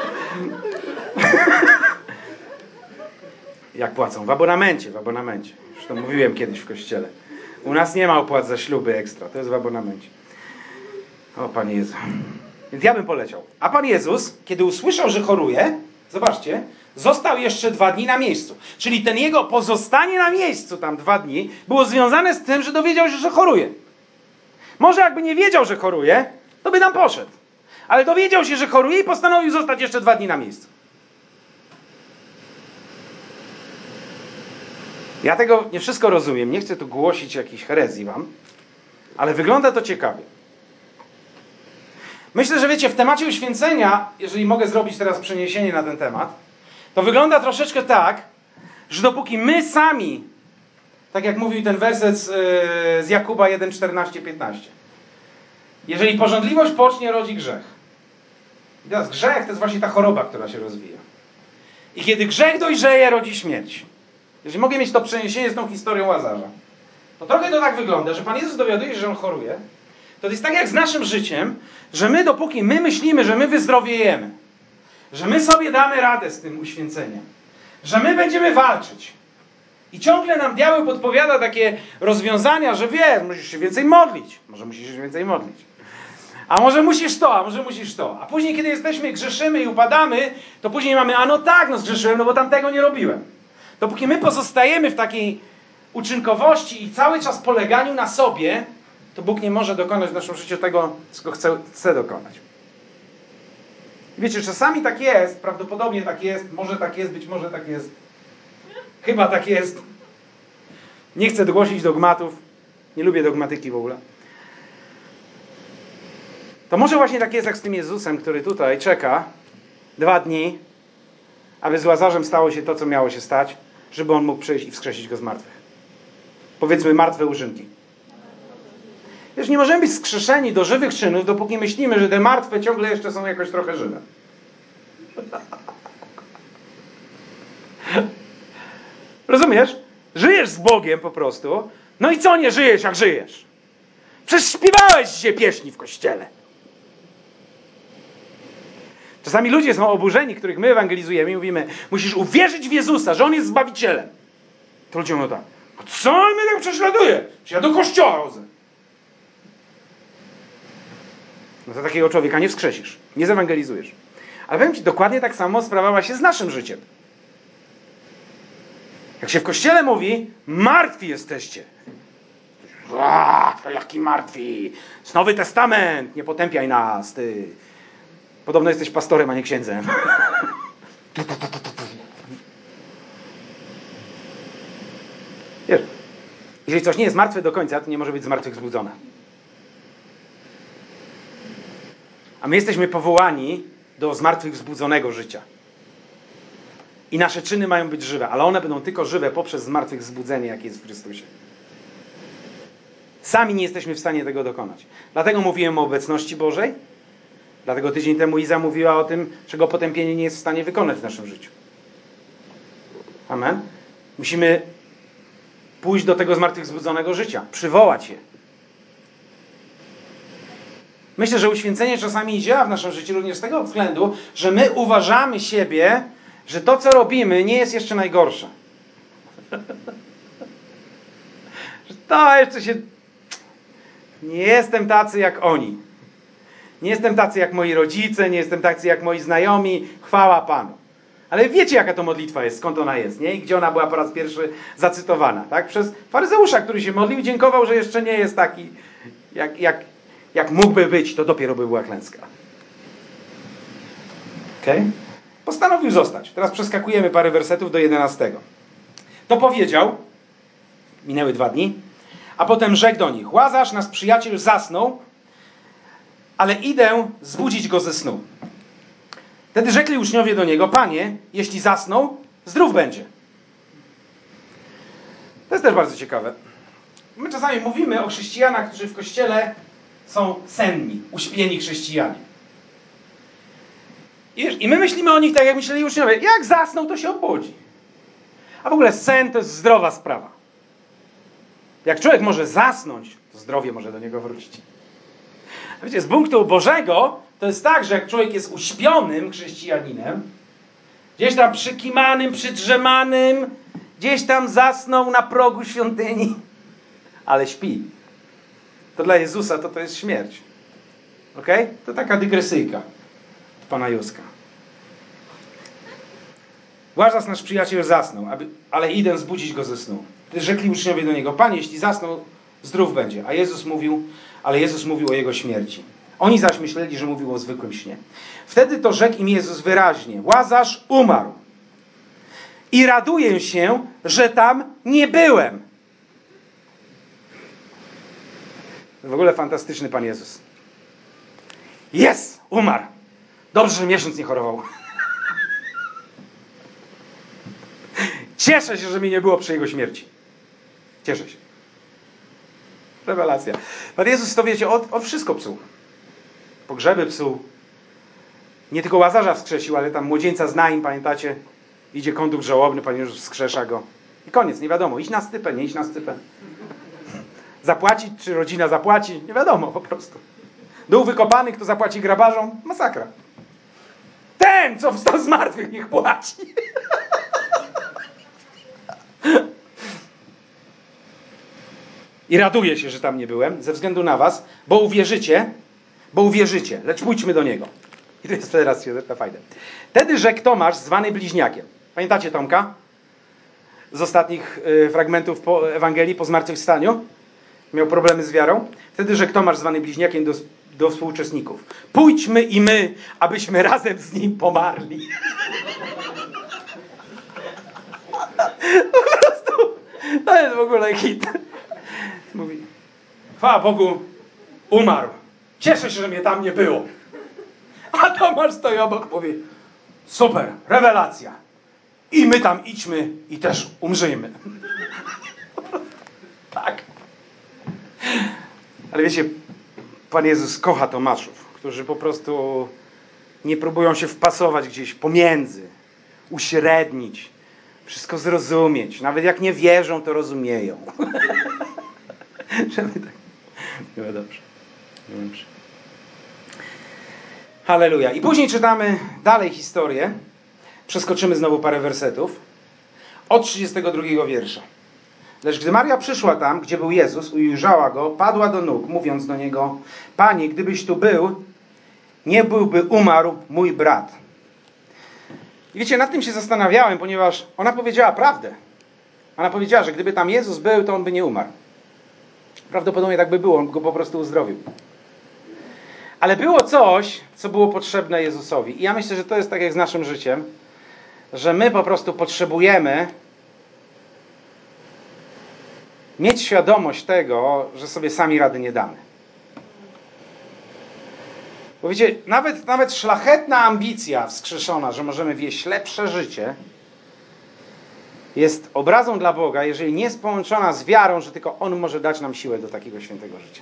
Jak płacą? W abonamencie. Już to mówiłem kiedyś w kościele. U nas nie ma opłat za śluby ekstra. To jest w abonamencie. O, Panie Jezu. Więc ja bym poleciał. A Pan Jezus, kiedy usłyszał, że choruje, zobaczcie, został jeszcze 2 dni na miejscu. Czyli ten jego pozostanie na miejscu tam 2 dni było związane z tym, że dowiedział się, że choruje. Może jakby nie wiedział, że choruje, to by tam poszedł. Ale dowiedział się, że choruje i postanowił zostać jeszcze 2 dni na miejscu. Ja tego nie wszystko rozumiem. Nie chcę tu głosić jakiejś herezji wam, ale wygląda to ciekawie. Myślę, że wiecie, w temacie uświęcenia, jeżeli mogę zrobić teraz przeniesienie na ten temat, to wygląda troszeczkę tak, że dopóki my sami, tak jak mówił ten werset z Jakuba 1, 14, 15, jeżeli pożądliwość pocznie, rodzi grzech. I teraz grzech to jest właśnie ta choroba, która się rozwija. I kiedy grzech dojrzeje, rodzi śmierć. Jeżeli mogę mieć to przeniesienie z tą historią Łazarza, to trochę to tak wygląda, że Pan Jezus dowiaduje się, że on choruje. To jest tak jak z naszym życiem, że my dopóki my myślimy, że my wyzdrowiejemy, że my sobie damy radę z tym uświęceniem, że my będziemy walczyć i ciągle nam diabeł podpowiada takie rozwiązania, że wiesz, musisz się więcej modlić, może musisz się więcej modlić, a może musisz to, a może musisz to. A później, kiedy jesteśmy, grzeszymy i upadamy, to później mamy, a no tak, no zgrzeszyłem, no bo tamtego nie robiłem. Dopóki my pozostajemy w takiej uczynkowości i cały czas poleganiu na sobie, to Bóg nie może dokonać w naszym życiu tego, czego chce dokonać. Wiecie, czasami tak jest, prawdopodobnie tak jest, może tak jest, być może tak jest. Chyba tak jest. Nie chcę głosić dogmatów. Nie lubię dogmatyki w ogóle. To może właśnie tak jest jak z tym Jezusem, który tutaj czeka 2 dni, aby z Łazarzem stało się to, co miało się stać, żeby on mógł przyjść i wskrzesić go z martwych. Powiedzmy martwe uczynki. Wiesz, nie możemy być skrzeszeni do żywych czynów, dopóki myślimy, że te martwe ciągle jeszcze są jakoś trochę żywe. Rozumiesz? Żyjesz z Bogiem po prostu. No i co nie żyjesz, jak żyjesz? Przecież śpiewałeś dzisiaj pieśni w kościele. Czasami ludzie są oburzeni, których my ewangelizujemy i mówimy: musisz uwierzyć w Jezusa, że On jest Zbawicielem. To ludzie mówią tak: no co on mnie tak prześladuje? Czy ja do kościoła chodzę? No to takiego człowieka nie wskrzesisz, nie zewangelizujesz. Ale powiem ci, dokładnie tak samo sprawa się z naszym życiem. Jak się w kościele mówi: martwi jesteście. To jaki martwi? Z Nowy Testament, nie potępiaj nas, ty. Podobno jesteś pastorem, a nie księdzem. Wiesz, jeżeli coś nie jest martwe do końca, to nie może być zmartwychwzbudzone. A my jesteśmy powołani do zmartwychwzbudzonego życia. I nasze czyny mają być żywe, ale one będą tylko żywe poprzez zmartwychwzbudzenie, jakie jest w Chrystusie. Sami nie jesteśmy w stanie tego dokonać. Dlatego mówiłem o obecności Bożej. Dlatego tydzień temu Iza mówiła o tym, czego potępienie nie jest w stanie wykonać w naszym życiu. Amen. Musimy pójść do tego zmartwychwzbudzonego życia. Przywołać je. Myślę, że uświęcenie czasami działa w naszym życiu również z tego względu, że my uważamy siebie, że to, co robimy, nie jest jeszcze najgorsze. Że to jeszcze się... Nie jestem tacy jak oni. Nie jestem tacy jak moi rodzice, nie jestem tacy jak moi znajomi. Chwała Panu. Ale wiecie, jaka to modlitwa jest, skąd ona jest, nie? I gdzie ona była po raz pierwszy zacytowana, tak? Przez faryzeusza, który się modlił, dziękował, że jeszcze nie jest taki, jak mógłby być, to dopiero by była klęska. Okay? Postanowił zostać. Teraz przeskakujemy parę wersetów do 11. To powiedział, minęły 2 dni, a potem rzekł do nich: Łazarz, nasz przyjaciel, zasnął, ale idę zbudzić go ze snu. Wtedy rzekli uczniowie do niego: Panie, jeśli zasnął, zdrów będzie. To jest też bardzo ciekawe. My czasami mówimy o chrześcijanach, którzy w kościele są senni, uśpieni chrześcijanie. I my myślimy o nich tak, jak myśleli uczniowie. Jak zasnął, to się obudzi. A w ogóle sen to jest zdrowa sprawa. Jak człowiek może zasnąć, to zdrowie może do niego wrócić. A wiecie, z punktu Bożego to jest tak, że jak człowiek jest uśpionym chrześcijaninem, gdzieś tam przykimanym, przydrzemanym, gdzieś tam zasnął na progu świątyni, ale śpi. To dla Jezusa to jest śmierć. Okej? To taka dygresyjka od Pana Józka. Łazarz, nasz przyjaciel, zasnął, ale idę zbudzić go ze snu. Wtedy rzekli uczniowie do niego: Panie, jeśli zasnął, zdrów będzie. Ale Jezus mówił o jego śmierci. Oni zaś myśleli, że mówił o zwykłym śnie. Wtedy to rzekł im Jezus wyraźnie: Łazarz umarł. I raduję się, że tam nie byłem. W ogóle fantastyczny Pan Jezus. Jest! Umarł. Dobrze, że miesiąc nie chorował. Cieszę się, że mnie nie było przy jego śmierci. Cieszę się. Rewelacja. Pan Jezus, to wiecie, on wszystko psuł. Pogrzeby psuł. Nie tylko Łazarza wskrzesił, ale tam młodzieńca z Naim, pamiętacie? Idzie kondukt żałobny, Pan Jezus wskrzesza go. I koniec, nie wiadomo. Idź na stypę, nie idź na stypę. Zapłacić, czy rodzina zapłaci? Nie wiadomo po prostu. Dół wykopany, kto zapłaci grabarzom? Masakra. Ten, co wstał z martwych, niech płaci. I raduję się, że tam nie byłem, ze względu na was, bo uwierzycie, lecz pójdźmy do niego. I to jest teraz fajne. Wtedy rzekł Tomasz, zwany Bliźniakiem. Pamiętacie Tomka? Z ostatnich fragmentów Ewangelii po zmartwychwstaniu? Miał problemy z wiarą. Wtedy rzekł Tomasz, zwany Bliźniakiem, do współuczestników: Pójdźmy i my, abyśmy razem z nim pomarli. Po prostu, to jest w ogóle hit. Mówi: chwała Bogu, umarł. Cieszę się, że mnie tam nie było. A Tomasz stoi obok, mówi: super, rewelacja. I my tam idźmy i też umrzyjmy. Tak. Ale wiecie, Pan Jezus kocha Tomaszów, którzy po prostu nie próbują się wpasować gdzieś pomiędzy, uśrednić, wszystko zrozumieć. Nawet jak nie wierzą, to rozumieją. Żeby tak. No dobrze. Dobrze. Halleluja. I później czytamy dalej historię. Przeskoczymy znowu parę wersetów. Od 32 wiersza. Lecz gdy Maria przyszła tam, gdzie był Jezus, ujrzała go, padła do nóg, mówiąc do niego: Panie, gdybyś tu był, nie byłby umarł mój brat. I wiecie, nad tym się zastanawiałem, ponieważ ona powiedziała prawdę. Ona powiedziała, że gdyby tam Jezus był, to on by nie umarł. Prawdopodobnie tak by było, on go po prostu uzdrowił. Ale było coś, co było potrzebne Jezusowi. I ja myślę, że to jest tak jak z naszym życiem, że my po prostu potrzebujemy mieć świadomość tego, że sobie sami rady nie damy. Bo wiecie, nawet szlachetna ambicja wskrzeszona, że możemy wieść lepsze życie, jest obrazą dla Boga, jeżeli nie jest połączona z wiarą, że tylko On może dać nam siłę do takiego świętego życia.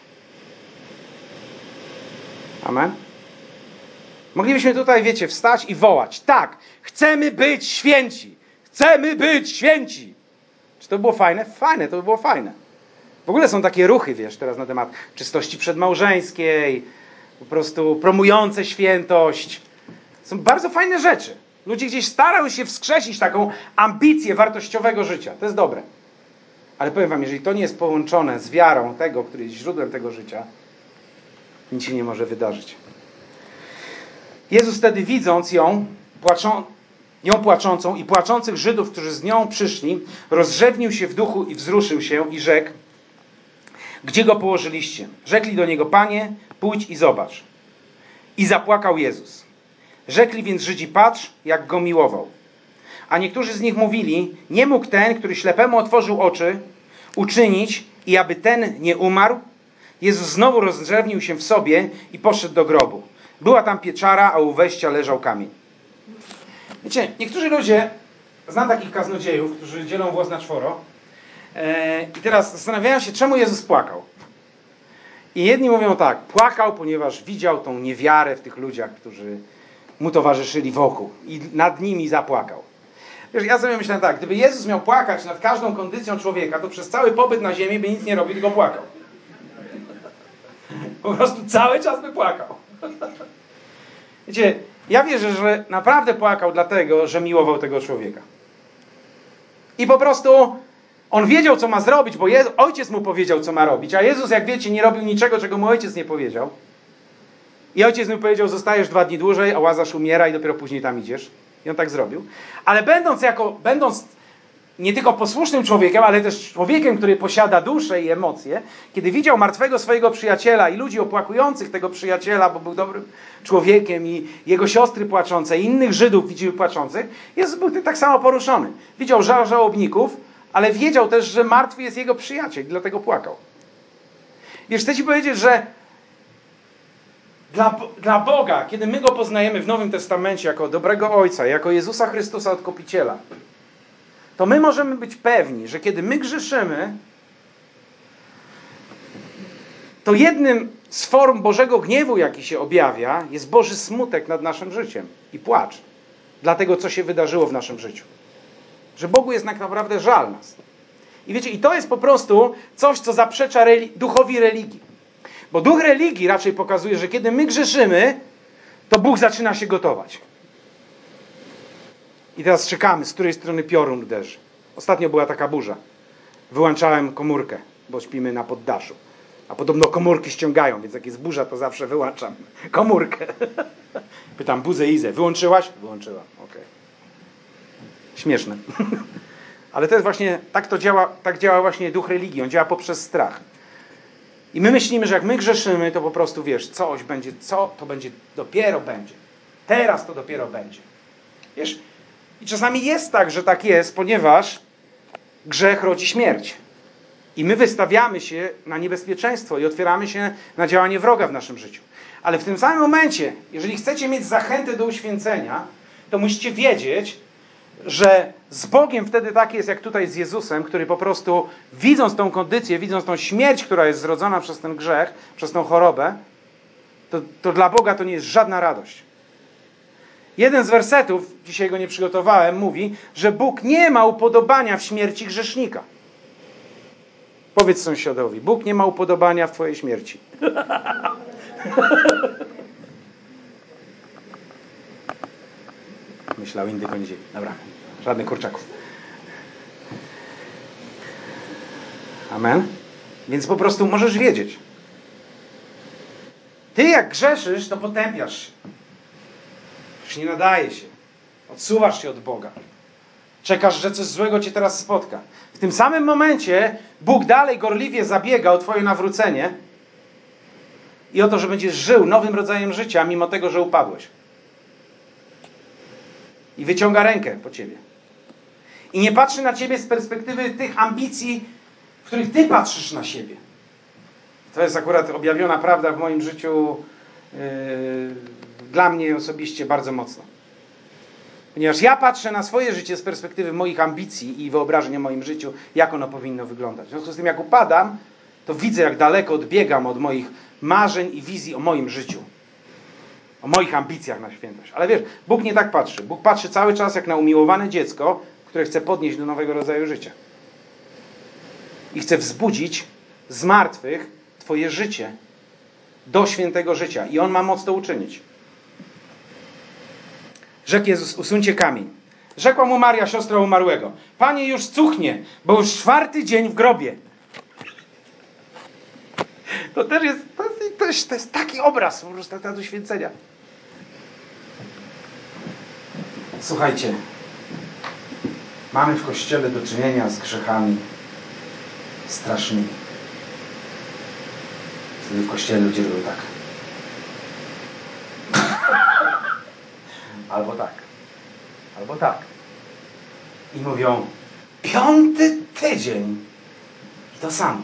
Amen? Moglibyśmy tutaj, wiecie, wstać i wołać: tak, chcemy być święci. Chcemy być święci. Czy to było fajne? Fajne, to by było fajne. W ogóle są takie ruchy, wiesz, teraz na temat czystości przedmałżeńskiej, po prostu promujące świętość. Są bardzo fajne rzeczy. Ludzie gdzieś starają się wskrzesić taką ambicję wartościowego życia. To jest dobre. Ale powiem wam, jeżeli to nie jest połączone z wiarą tego, który jest źródłem tego życia, nic się nie może wydarzyć. Jezus wtedy, widząc ją płaczącą i płaczących Żydów, którzy z nią przyszli, rozrzewnił się w duchu i wzruszył się i rzekł: gdzie go położyliście? Rzekli do niego: Panie, pójdź i zobacz. I zapłakał Jezus. Rzekli więc Żydzi: patrz, jak go miłował. A niektórzy z nich mówili: nie mógł ten, który ślepemu otworzył oczy, uczynić, i aby ten nie umarł? Jezus znowu rozrzewnił się w sobie i poszedł do grobu. Była tam pieczara, a u wejścia leżał kamień. Wiecie, niektórzy ludzie, znam takich kaznodziejów, którzy dzielą włos na czworo, i teraz zastanawiają się, czemu Jezus płakał. I jedni mówią tak: płakał, ponieważ widział tą niewiarę w tych ludziach, którzy mu towarzyszyli wokół, i nad nimi zapłakał. Wiesz, ja sobie myślę tak: gdyby Jezus miał płakać nad każdą kondycją człowieka, to przez cały pobyt na ziemi by nic nie robił, tylko płakał. Po prostu cały czas by płakał. Wiecie, ja wierzę, że naprawdę płakał dlatego, że miłował tego człowieka. I po prostu on wiedział, co ma zrobić, bo ojciec mu powiedział, co ma robić. A Jezus, jak wiecie, nie robił niczego, czego mu ojciec nie powiedział. I ojciec mu powiedział: zostajesz 2 dni dłużej, a Łazarz umiera i dopiero później tam idziesz. I on tak zrobił. Ale będąc nie tylko posłusznym człowiekiem, ale też człowiekiem, który posiada duszę i emocje, kiedy widział martwego swojego przyjaciela i ludzi opłakujących tego przyjaciela, bo był dobrym człowiekiem, i jego siostry płaczące, i innych Żydów widział płaczących, Jezus był tym tak samo poruszony. Widział żal żałobników, ale wiedział też, że martwy jest jego przyjaciel, dlatego płakał. Wiesz, chcę ci powiedzieć, że dla Boga, kiedy my Go poznajemy w Nowym Testamencie jako dobrego Ojca, jako Jezusa Chrystusa Odkupiciela, to my możemy być pewni, że kiedy my grzeszymy, to jednym z form Bożego gniewu, jaki się objawia, jest Boży smutek nad naszym życiem i płacz dla tego, co się wydarzyło w naszym życiu. Że Bogu jest tak naprawdę żal nas. I wiecie, i to jest po prostu coś, co zaprzecza duchowi religii. Bo duch religii raczej pokazuje, że kiedy my grzeszymy, to Bóg zaczyna się gotować. I teraz czekamy, z której strony piorun uderzy. Ostatnio była taka burza. Wyłączałem komórkę, bo śpimy na poddaszu. A podobno komórki ściągają, więc jak jest burza, to zawsze wyłączam komórkę. Pytam Buzę Izę: wyłączyłaś? Wyłączyłam, okej. Śmieszne. Ale to jest właśnie, tak działa właśnie duch religii. On działa poprzez strach. I my myślimy, że jak my grzeszymy, to po prostu, wiesz, coś będzie, dopiero będzie. Teraz to dopiero będzie. Wiesz, i czasami jest tak, że tak jest, ponieważ grzech rodzi śmierć. I my wystawiamy się na niebezpieczeństwo i otwieramy się na działanie wroga w naszym życiu. Ale w tym samym momencie, jeżeli chcecie mieć zachętę do uświęcenia, to musicie wiedzieć, że z Bogiem wtedy tak jest, jak tutaj z Jezusem, który po prostu, widząc tą kondycję, widząc tą śmierć, która jest zrodzona przez ten grzech, przez tą chorobę, to dla Boga to nie jest żadna radość. Jeden z wersetów, dzisiaj go nie przygotowałem, mówi, że Bóg nie ma upodobania w śmierci grzesznika. Powiedz sąsiadowi: Bóg nie ma upodobania w twojej śmierci. Myślał indy koń ziemi. Dobra, żadnych kurczaków. Amen? Więc po prostu możesz wiedzieć. Ty jak grzeszysz, to potępiasz się. Już nie nadaje się. Odsuwasz się od Boga. Czekasz, że coś złego cię teraz spotka. W tym samym momencie Bóg dalej gorliwie zabiega o twoje nawrócenie i o to, że będziesz żył nowym rodzajem życia, mimo tego, że upadłeś. I wyciąga rękę po ciebie. I nie patrzy na ciebie z perspektywy tych ambicji, w których ty patrzysz na siebie. To jest akurat objawiona prawda w moim życiu, dla mnie osobiście bardzo mocno. Ponieważ ja patrzę na swoje życie z perspektywy moich ambicji i wyobrażeń o moim życiu, jak ono powinno wyglądać. W związku z tym, jak upadam, to widzę, jak daleko odbiegam od moich marzeń i wizji o moim życiu. O moich ambicjach na świętość. Ale wiesz, Bóg nie tak patrzy. Bóg patrzy cały czas jak na umiłowane dziecko, które chce podnieść do nowego rodzaju życia. I chce wzbudzić z martwych twoje życie do świętego życia. I On ma moc to uczynić. Rzekł Jezus, usuńcie kamień. Rzekła mu Maria, siostra umarłego, Panie, już cuchnie, bo już 4. dzień w grobie. To też jest taki obraz po prostu traktatu święcenia. Słuchajcie, mamy w Kościele do czynienia z grzechami strasznymi. Wtedy w Kościele ludzie robią tak. Albo tak. Albo tak. I mówią, 5. tydzień. I to samo.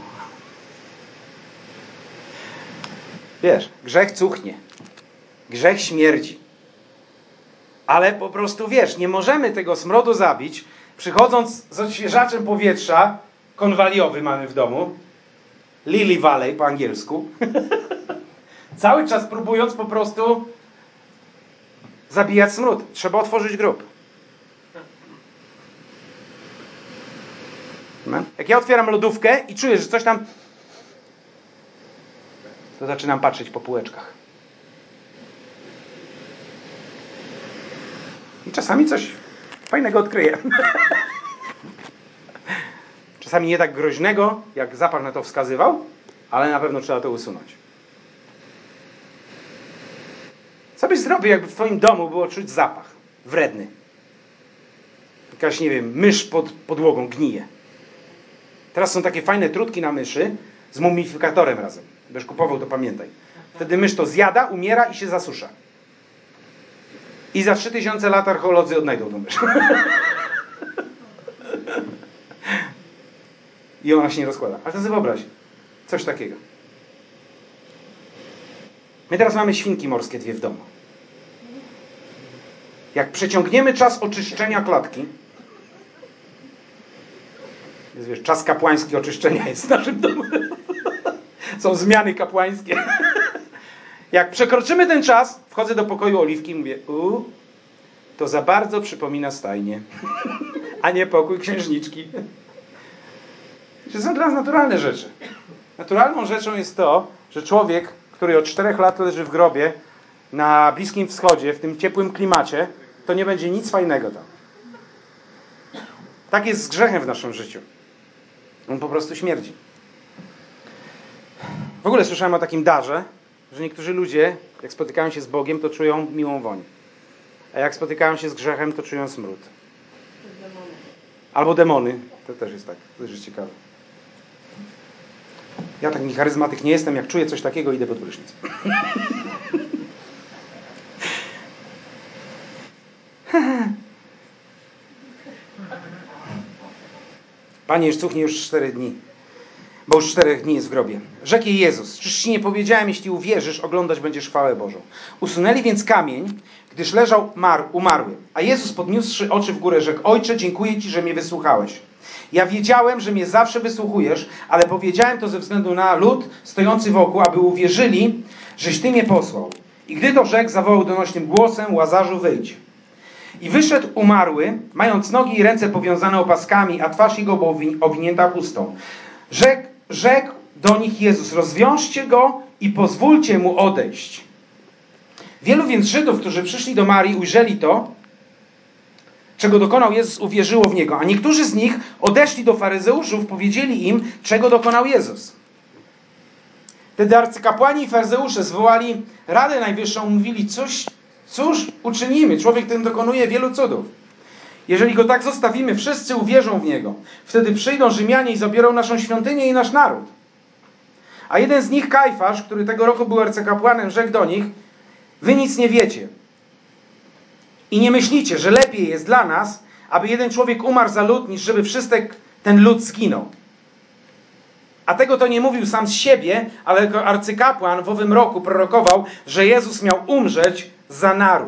Wiesz, grzech cuchnie. Grzech śmierdzi. Ale po prostu, wiesz, nie możemy tego smrodu zabić, przychodząc z odświeżaczem powietrza, konwaliowy mamy w domu, Lily Valley po angielsku, cały czas próbując po prostu zabijać smród. Trzeba otworzyć grób. Jak ja otwieram lodówkę i czuję, że coś tam, to zaczynam patrzeć po półeczkach. I czasami coś fajnego odkryję. Czasami nie tak groźnego, jak zapach na to wskazywał, ale na pewno trzeba to usunąć. Co byś zrobił, jakby w twoim domu było czuć zapach wredny? Jakaś, nie wiem, mysz pod podłogą gnije. Teraz są takie fajne trutki na myszy z mumifikatorem razem. Będziesz kupował, to pamiętaj. Wtedy mysz to zjada, umiera i się zasusza. I za 3000 lat archeolodzy odnajdą tą mysz. I ona się nie rozkłada. Ale to sobie wyobraź. Coś takiego. My teraz mamy świnki morskie 2 w domu. Jak przeciągniemy czas oczyszczenia klatki, jest, wiesz, czas kapłański oczyszczenia jest w naszym domu. Są zmiany kapłańskie. Jak przekroczymy ten czas, wchodzę do pokoju Oliwki i mówię, to za bardzo przypomina stajnię, a nie pokój księżniczki. To są dla nas naturalne rzeczy. Naturalną rzeczą jest to, że człowiek, który od 4 lat leży w grobie na Bliskim Wschodzie, w tym ciepłym klimacie, to nie będzie nic fajnego tam. Tak jest z grzechem w naszym życiu. On po prostu śmierdzi. W ogóle słyszałem o takim darze, że niektórzy ludzie, jak spotykają się z Bogiem, to czują miłą woń. A jak spotykają się z grzechem, to czują smród. Albo demony. To też jest tak. To też jest ciekawe. Ja taki charyzmatyk nie jestem. Jak czuję coś takiego, idę pod prysznic. Panie, już cuchnie już 4 dni. Bo już 4 dni jest w grobie. Rzekł jej Jezus, czyż ci nie powiedziałem, jeśli uwierzysz, oglądać będziesz chwałę Bożą. Usunęli więc kamień, gdyż leżał umarły. A Jezus, podniósłszy oczy w górę, rzekł, Ojcze, dziękuję Ci, że mnie wysłuchałeś. Ja wiedziałem, że mnie zawsze wysłuchujesz, ale powiedziałem to ze względu na lud stojący wokół, aby uwierzyli, żeś Ty mnie posłał. I gdy to rzekł, zawołał donośnym głosem, Łazarzu, wyjdź. I wyszedł umarły, mając nogi i ręce powiązane opaskami, a twarz jego była owinięta chustą. Rzekł do nich Jezus, rozwiążcie go i pozwólcie mu odejść. Wielu więc Żydów, którzy przyszli do Marii, ujrzeli to, czego dokonał Jezus, uwierzyło w Niego. A niektórzy z nich odeszli do faryzeuszów, powiedzieli im, czego dokonał Jezus. Wtedy arcykapłani i faryzeusze zwołali Radę Najwyższą, mówili, cóż uczynimy? Człowiek ten dokonuje wielu cudów. Jeżeli go tak zostawimy, wszyscy uwierzą w Niego. Wtedy przyjdą Rzymianie i zabiorą naszą świątynię i nasz naród. A jeden z nich, Kajfasz, który tego roku był arcykapłanem, rzekł do nich, wy nic nie wiecie. I nie myślicie, że lepiej jest dla nas, aby jeden człowiek umarł za lud, niż żeby wszystek ten lud zginął. A tego to nie mówił sam z siebie, ale jako arcykapłan w owym roku prorokował, że Jezus miał umrzeć za naród.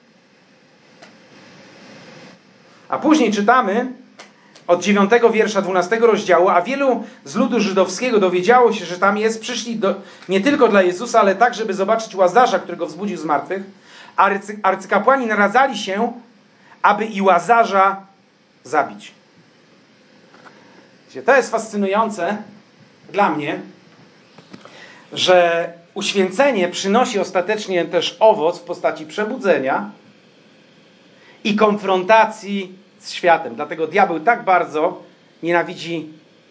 A później czytamy od 9 wiersza 12 rozdziału, a wielu z ludu żydowskiego dowiedziało się, że tam jest, przyszli nie tylko dla Jezusa, ale tak, żeby zobaczyć Łazarza, którego wzbudził z martwych. Arcykapłani naradzali się, aby i Łazarza zabić. To jest fascynujące dla mnie, że uświęcenie przynosi ostatecznie też owoc w postaci przebudzenia i konfrontacji z światem. Dlatego diabeł tak bardzo nienawidzi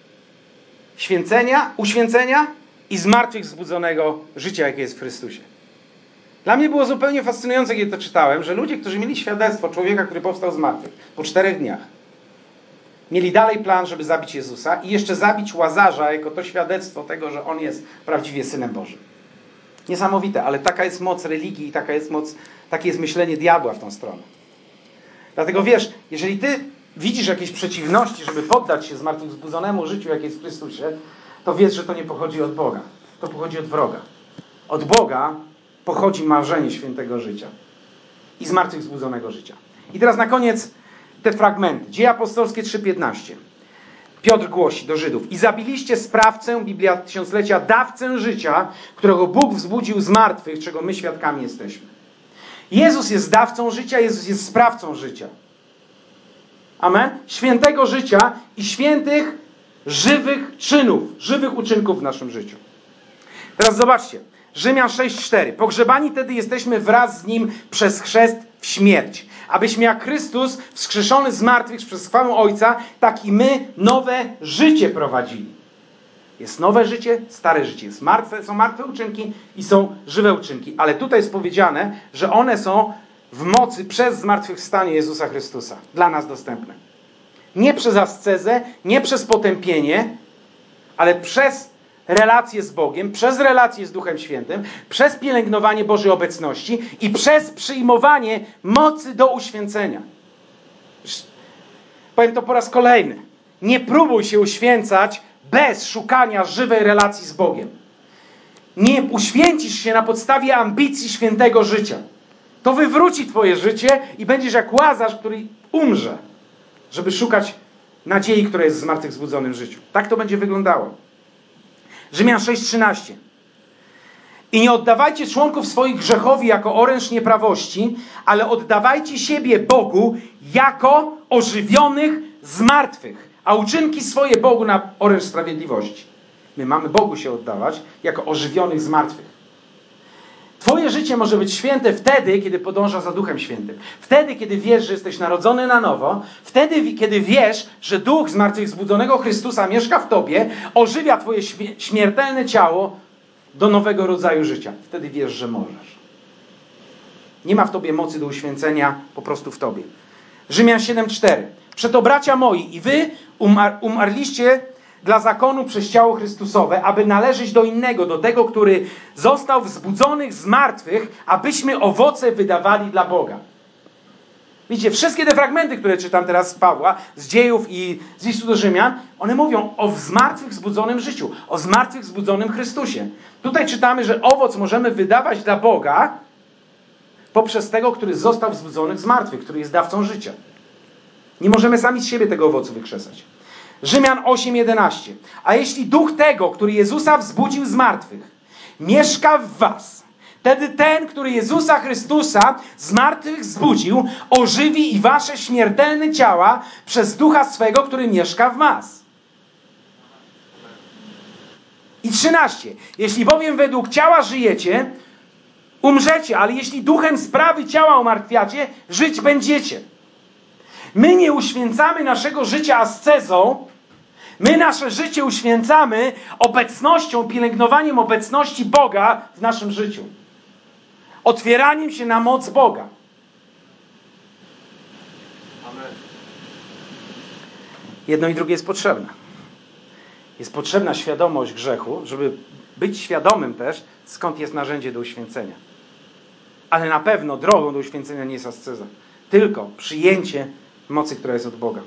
uświęcenia i zmartwychwzbudzonego życia, jakie jest w Chrystusie. Dla mnie było zupełnie fascynujące, kiedy to czytałem, że ludzie, którzy mieli świadectwo człowieka, który powstał z martwych po 4 dniach, mieli dalej plan, żeby zabić Jezusa i jeszcze zabić Łazarza jako to świadectwo tego, że on jest prawdziwie Synem Bożym. Niesamowite, ale taka jest moc religii i takie jest myślenie diabła w tą stronę. Dlatego wiesz, jeżeli ty widzisz jakieś przeciwności, żeby poddać się zmartwychwzbudzonemu życiu, jakie jest w Chrystusie, to wiedz, że to nie pochodzi od Boga. To pochodzi od wroga. Od Boga pochodzi marzenie świętego życia i zmartwychwzbudzonego życia. I teraz na koniec te fragmenty. Dzieje apostolskie 3:15. Piotr głosi do Żydów: i zabiliście sprawcę, Biblia Tysiąclecia, dawcę życia, którego Bóg wzbudził z martwych, czego my świadkami jesteśmy. Jezus jest dawcą życia, Jezus jest sprawcą życia. Amen? Świętego życia i świętych, żywych czynów, żywych uczynków w naszym życiu. Teraz zobaczcie. Rzymian 6:4. Pogrzebani tedy jesteśmy wraz z Nim przez chrzest w śmierć, abyśmy jak Chrystus wskrzeszony z martwych przez chwałę Ojca, tak i my nowe życie prowadzili. Jest nowe życie, stare życie. Są martwe uczynki i są żywe uczynki. Ale tutaj jest powiedziane, że one są w mocy przez zmartwychwstanie Jezusa Chrystusa dla nas dostępne. Nie przez ascezę, nie przez potępienie, ale przez relacje z Bogiem, przez relacje z Duchem Świętym, przez pielęgnowanie Bożej obecności i przez przyjmowanie mocy do uświęcenia. Powiem to po raz kolejny. Nie próbuj się uświęcać bez szukania żywej relacji z Bogiem. Nie uświęcisz się na podstawie ambicji świętego życia. To wywróci twoje życie i będziesz jak Łazarz, który umrze, żeby szukać nadziei, która jest w zmartwychwzbudzonym życiu. Tak to będzie wyglądało. Rzymian 6:13. I nie oddawajcie członków swoich grzechowi jako oręż nieprawości, ale oddawajcie siebie Bogu jako ożywionych z martwych, a uczynki swoje Bogu na oręż sprawiedliwości. My mamy Bogu się oddawać jako ożywionych z martwych. Twoje życie może być święte wtedy, kiedy podąża za Duchem Świętym. Wtedy, kiedy wiesz, że jesteś narodzony na nowo. Wtedy, kiedy wiesz, że Duch zmartwychwzbudzonego Chrystusa mieszka w tobie, ożywia twoje śmiertelne ciało do nowego rodzaju życia. Wtedy wiesz, że możesz. Nie ma w tobie mocy do uświęcenia, po prostu w tobie. Rzymian 7:4. Przeto bracia moi, i wy umarliście dla zakonu przez ciało Chrystusowe, aby należeć do innego, do tego, który został wzbudzony z martwych, abyśmy owoce wydawali dla Boga. Widzicie, wszystkie te fragmenty, które czytam teraz z Pawła, z Dziejów i z listu do Rzymian, one mówią o zmartwychwzbudzonym życiu, o zmartwychwzbudzonym Chrystusie. Tutaj czytamy, że owoc możemy wydawać dla Boga poprzez tego, który został wzbudzony z martwych, który jest dawcą życia. Nie możemy sami z siebie tego owocu wykrzesać. Rzymian 8:11. A jeśli duch tego, który Jezusa wzbudził z martwych, mieszka w was, wtedy ten, który Jezusa Chrystusa z martwych wzbudził, ożywi i wasze śmiertelne ciała przez ducha swego, który mieszka w was. I 13. Jeśli bowiem według ciała żyjecie, umrzecie, ale jeśli duchem sprawy ciała umartwiacie, żyć będziecie. My nie uświęcamy naszego życia ascezą. My nasze życie uświęcamy obecnością, pielęgnowaniem obecności Boga w naszym życiu. Otwieraniem się na moc Boga. Amen. Jedno i drugie jest potrzebne. Jest potrzebna świadomość grzechu, żeby być świadomym też, skąd jest narzędzie do uświęcenia. Ale na pewno drogą do uświęcenia nie jest asceza. Tylko przyjęcie mocy, która jest od Boga.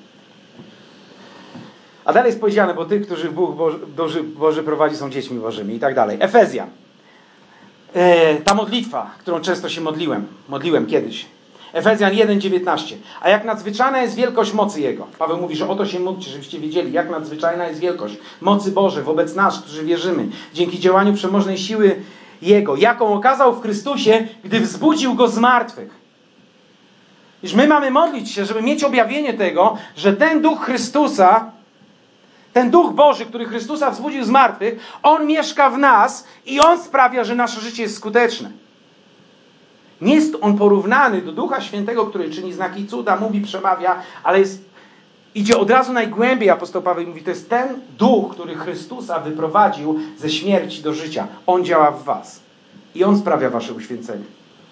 A dalej jest powiedziane, bo tych, którzy Bóg Boży prowadzi, są dziećmi Bożymi i tak dalej. Efezjan. Ta modlitwa, którą często się modliłem kiedyś. Efezjan 1:19. A jak nadzwyczajna jest wielkość mocy Jego. Paweł mówi, że o to się módlcie, żebyście wiedzieli, jak nadzwyczajna jest wielkość mocy Bożej wobec nas, którzy wierzymy. Dzięki działaniu przemożnej siły Jego, jaką okazał w Chrystusie, gdy wzbudził Go z martwych. Iż my mamy modlić się, żeby mieć objawienie tego, że ten Duch Chrystusa, ten Duch Boży, który Chrystusa wzbudził z martwych, On mieszka w nas i On sprawia, że nasze życie jest skuteczne. Nie jest On porównany do Ducha Świętego, który czyni znaki cuda, mówi, przemawia, ale idzie od razu najgłębiej. Apostoł Paweł mówi, to jest ten Duch, który Chrystusa wyprowadził ze śmierci do życia. On działa w was. I On sprawia wasze uświęcenie.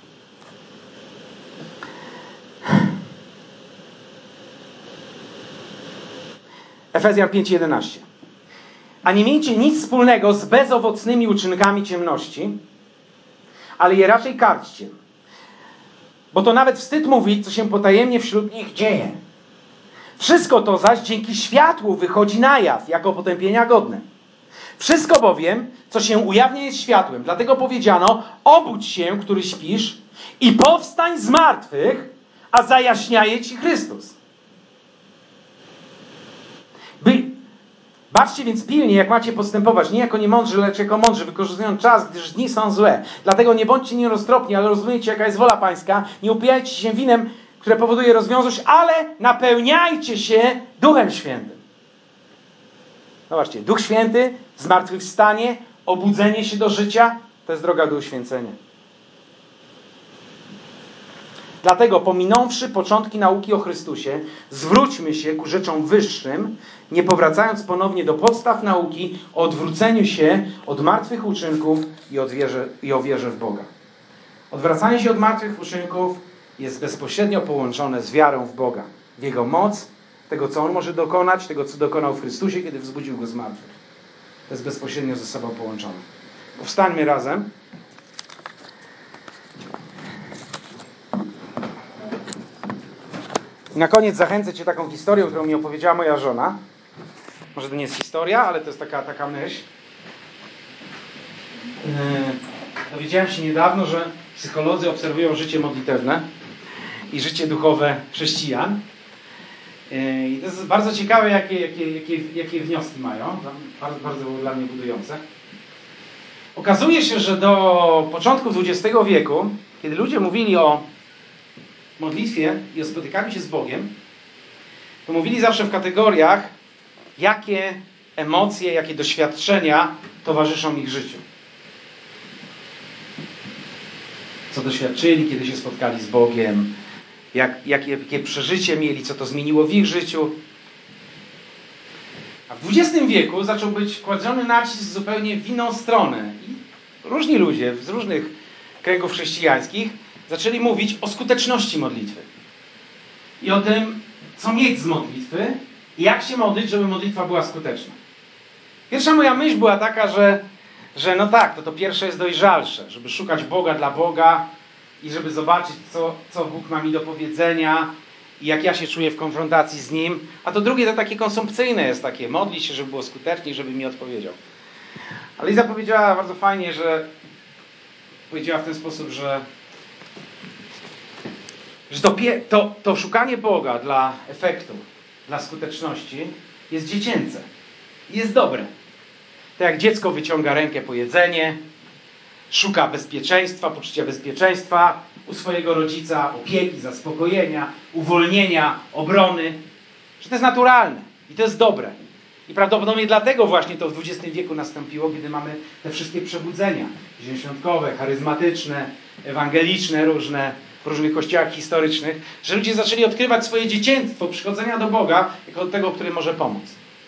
Efezjan 5:11. A nie miejcie nic wspólnego z bezowocnymi uczynkami ciemności, ale je raczej karćcie. Bo to nawet wstyd mówić, co się potajemnie wśród nich dzieje. Wszystko to zaś dzięki światłu wychodzi na jaw, jako potępienia godne. Wszystko bowiem, co się ujawnia, jest światłem. Dlatego powiedziano, obudź się, który śpisz, i powstań z martwych, a zajaśniaje ci Chrystus. Baczcie więc pilnie, jak macie postępować, nie jako niemądrzy, lecz jako mądrzy, wykorzystując czas, gdyż dni są złe. Dlatego nie bądźcie nieroztropni, ale rozumiejcie, jaka jest wola Pańska. Nie upijajcie się winem, które powoduje rozwiązłość, ale napełniajcie się Duchem Świętym. Zobaczcie, Duch Święty, zmartwychwstanie, obudzenie się do życia, to jest droga do uświęcenia. Dlatego, pominąwszy początki nauki o Chrystusie, zwróćmy się ku rzeczom wyższym, nie powracając ponownie do podstaw nauki o odwróceniu się od martwych uczynków i o wierze w Boga. Odwracanie się od martwych uczynków jest bezpośrednio połączone z wiarą w Boga, w Jego moc, tego, co On może dokonać, tego, co dokonał w Chrystusie, kiedy wzbudził Go z martwych. To jest bezpośrednio ze sobą połączone. Powstańmy razem. I na koniec zachęcę Cię taką historią, którą mi opowiedziała moja żona. Może to nie jest historia, ale to jest taka myśl. Dowiedziałem się niedawno, że psycholodzy obserwują życie modlitewne i życie duchowe chrześcijan. I to jest bardzo ciekawe, jakie wnioski mają. Bardzo było dla mnie budujące. Okazuje się, że do początku XX wieku, kiedy ludzie mówili o modlitwie i o spotykaniu się z Bogiem, to mówili zawsze w kategoriach, jakie emocje, jakie doświadczenia towarzyszą ich życiu. Co doświadczyli, kiedy się spotkali z Bogiem, jakie przeżycie mieli, co to zmieniło w ich życiu. A w XX wieku zaczął być kładziony nacisk zupełnie w inną stronę. I różni ludzie z różnych kręgów chrześcijańskich zaczęli mówić o skuteczności modlitwy. I o tym, co mieć z modlitwy i jak się modlić, żeby modlitwa była skuteczna. Pierwsza moja myśl była taka, że no tak, to pierwsze jest dojrzalsze, żeby szukać Boga dla Boga i żeby zobaczyć, co Bóg ma mi do powiedzenia i jak ja się czuję w konfrontacji z Nim. A to drugie to takie konsumpcyjne jest takie, modlić się, żeby było skuteczniej, żeby mi odpowiedział. Ale Liza powiedziała bardzo fajnie, że powiedziała w ten sposób, że to szukanie Boga dla efektu, dla skuteczności jest dziecięce i jest dobre. Tak jak dziecko wyciąga rękę po jedzenie, szuka bezpieczeństwa, poczucia bezpieczeństwa u swojego rodzica, opieki, zaspokojenia, uwolnienia, obrony. Że to jest naturalne i to jest dobre. I prawdopodobnie dlatego właśnie to w XX wieku nastąpiło, kiedy mamy te wszystkie przebudzenia zielonoświątkowe, charyzmatyczne, ewangeliczne różne, w różnych kościołach historycznych, że ludzie zaczęli odkrywać swoje dzieciństwo przychodzenia do Boga jako do tego, który może pomóc.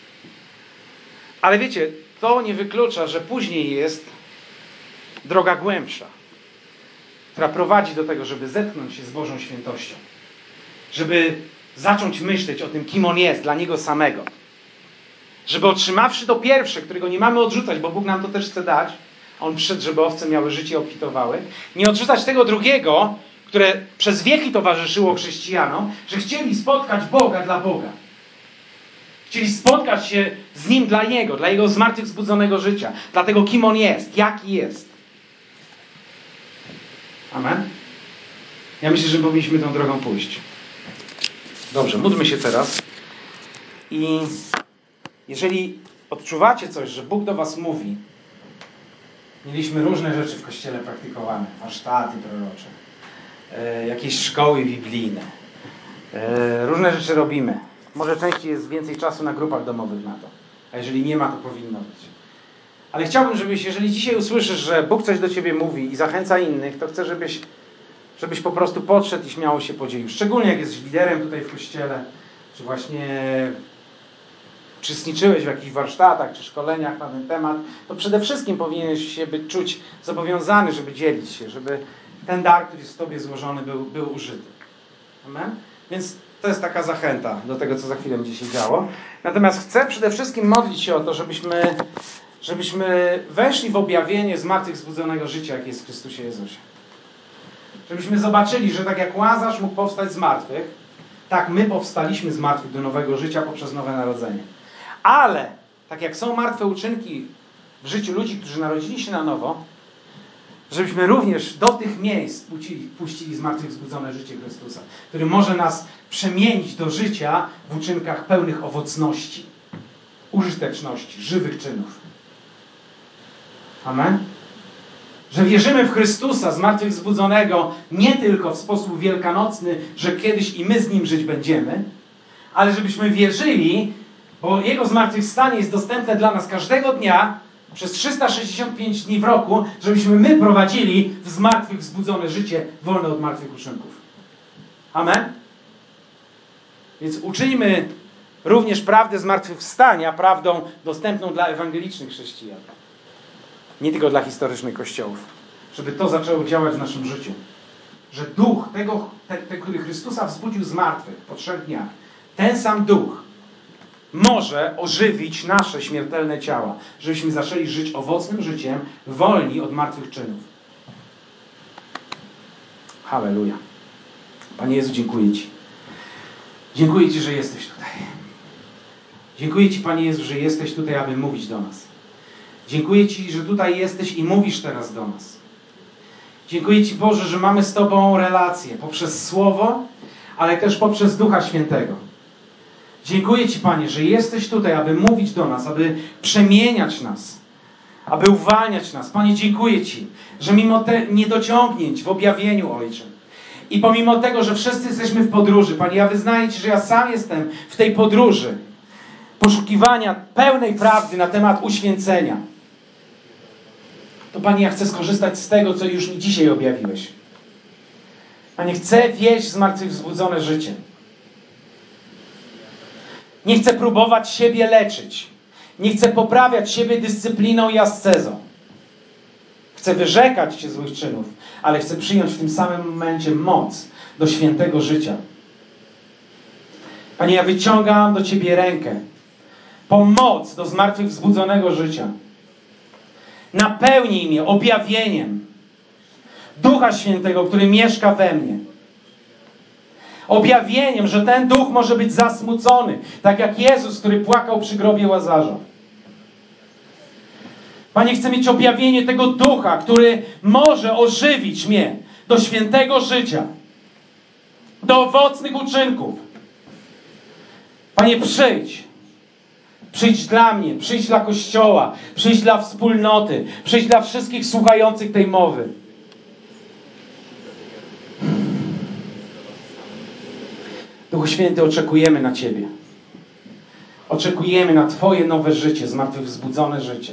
Ale wiecie, to nie wyklucza, że później jest droga głębsza, która prowadzi do tego, żeby zetknąć się z Bożą świętością. Żeby zacząć myśleć o tym, kim On jest dla Niego samego. Żeby otrzymawszy to pierwsze, którego nie mamy odrzucać, bo Bóg nam to też chce dać, On przyszedł, żeby owce miały życie i obfitowały, nie odrzucać tego drugiego, które przez wieki towarzyszyło chrześcijanom, że chcieli spotkać Boga dla Boga. Chcieli spotkać się z Nim dla Niego, dla Jego zmartwychwzbudzonego życia, dla tego, kim On jest, jaki jest. Amen? Ja myślę, że powinniśmy tą drogą pójść. Dobrze, módlmy się teraz. I jeżeli odczuwacie coś, że Bóg do was mówi, mieliśmy różne rzeczy w Kościele praktykowane, warsztaty prorocze, jakieś szkoły biblijne, Różne rzeczy robimy. Może częściej jest więcej czasu na grupach domowych na to. A jeżeli nie ma, to powinno być. Ale chciałbym, żebyś, jeżeli dzisiaj usłyszysz, że Bóg coś do ciebie mówi i zachęca innych, to chcę, żebyś po prostu podszedł i śmiało się podzielił. Szczególnie jak jesteś liderem tutaj w kościele, czy właśnie uczestniczyłeś w jakichś warsztatach, czy szkoleniach na ten temat, to przede wszystkim powinieneś się czuć zobowiązany, żeby dzielić się, żeby ten dar, który jest w tobie złożony, był użyty. Amen? Więc to jest taka zachęta do tego, co za chwilę będzie się działo. Natomiast chcę przede wszystkim modlić się o to, żebyśmy weszli w objawienie zmartwychwzbudzonego życia, jakie jest w Chrystusie Jezusie. Żebyśmy zobaczyli, że tak jak Łazarz mógł powstać z martwych, tak my powstaliśmy z martwych do nowego życia poprzez nowe narodzenie. Ale, tak jak są martwe uczynki w życiu ludzi, którzy narodzili się na nowo, żebyśmy również do tych miejsc puścili zmartwychwzbudzone życie Chrystusa, który może nas przemienić do życia w uczynkach pełnych owocności, użyteczności, żywych czynów. Amen? Że wierzymy w Chrystusa zmartwychwzbudzonego nie tylko w sposób wielkanocny, że kiedyś i my z Nim żyć będziemy, ale żebyśmy wierzyli, bo Jego zmartwychwstanie jest dostępne dla nas każdego dnia, przez 365 dni w roku, żebyśmy my prowadzili w zmartwychwzbudzone życie wolne od martwych uczynków. Amen? Więc uczyńmy również prawdę zmartwychwstania prawdą dostępną dla ewangelicznych chrześcijan. Nie tylko dla historycznych kościołów. Żeby to zaczęło działać w naszym życiu. Że duch tego, który Chrystusa wzbudził z martwych po 3 dniach, ten sam duch może ożywić nasze śmiertelne ciała. Żebyśmy zaczęli żyć owocnym życiem, wolni od martwych czynów. Halleluja. Panie Jezu, dziękuję Ci. Dziękuję Ci, że jesteś tutaj. Dziękuję Ci, Panie Jezu, że jesteś tutaj, aby mówić do nas. Dziękuję Ci, że tutaj jesteś i mówisz teraz do nas. Dziękuję Ci, Boże, że mamy z Tobą relację poprzez Słowo, ale też poprzez Ducha Świętego. Dziękuję Ci, Panie, że jesteś tutaj, aby mówić do nas, aby przemieniać nas, aby uwalniać nas. Panie, dziękuję Ci, że mimo niedociągnięć w objawieniu, Ojcze, i pomimo tego, że wszyscy jesteśmy w podróży, Panie, ja wyznaję Ci, że ja sam jestem w tej podróży poszukiwania pełnej prawdy na temat uświęcenia. To, Panie, ja chcę skorzystać z tego, co już mi dzisiaj objawiłeś. Panie, chcę wieść zmartwychwzbudzone życie. Nie chcę próbować siebie leczyć. Nie chcę poprawiać siebie dyscypliną i ascezą. Chcę wyrzekać się złych czynów, ale chcę przyjąć w tym samym momencie moc do świętego życia. Panie, ja wyciągam do Ciebie rękę. Pomoc do zmartwychwzbudzonego życia. Napełnij mnie objawieniem Ducha Świętego, który mieszka we mnie. Objawieniem, że ten duch może być zasmucony, tak jak Jezus, który płakał przy grobie Łazarza. Panie, chcę mieć objawienie tego ducha, który może ożywić mnie do świętego życia, do owocnych uczynków. Panie, przyjdź. Przyjdź dla mnie, przyjdź dla Kościoła, przyjdź dla wspólnoty, przyjdź dla wszystkich słuchających tej mowy. Duchu Święty, oczekujemy na Ciebie. Oczekujemy na Twoje nowe życie, zmartwychwzbudzone życie.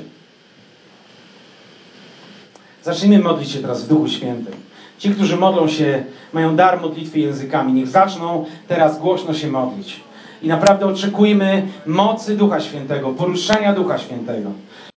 Zacznijmy modlić się teraz w Duchu Świętym. Ci, którzy modlą się, mają dar modlitwy językami, niech zaczną teraz głośno się modlić. I naprawdę oczekujmy mocy Ducha Świętego, poruszenia Ducha Świętego.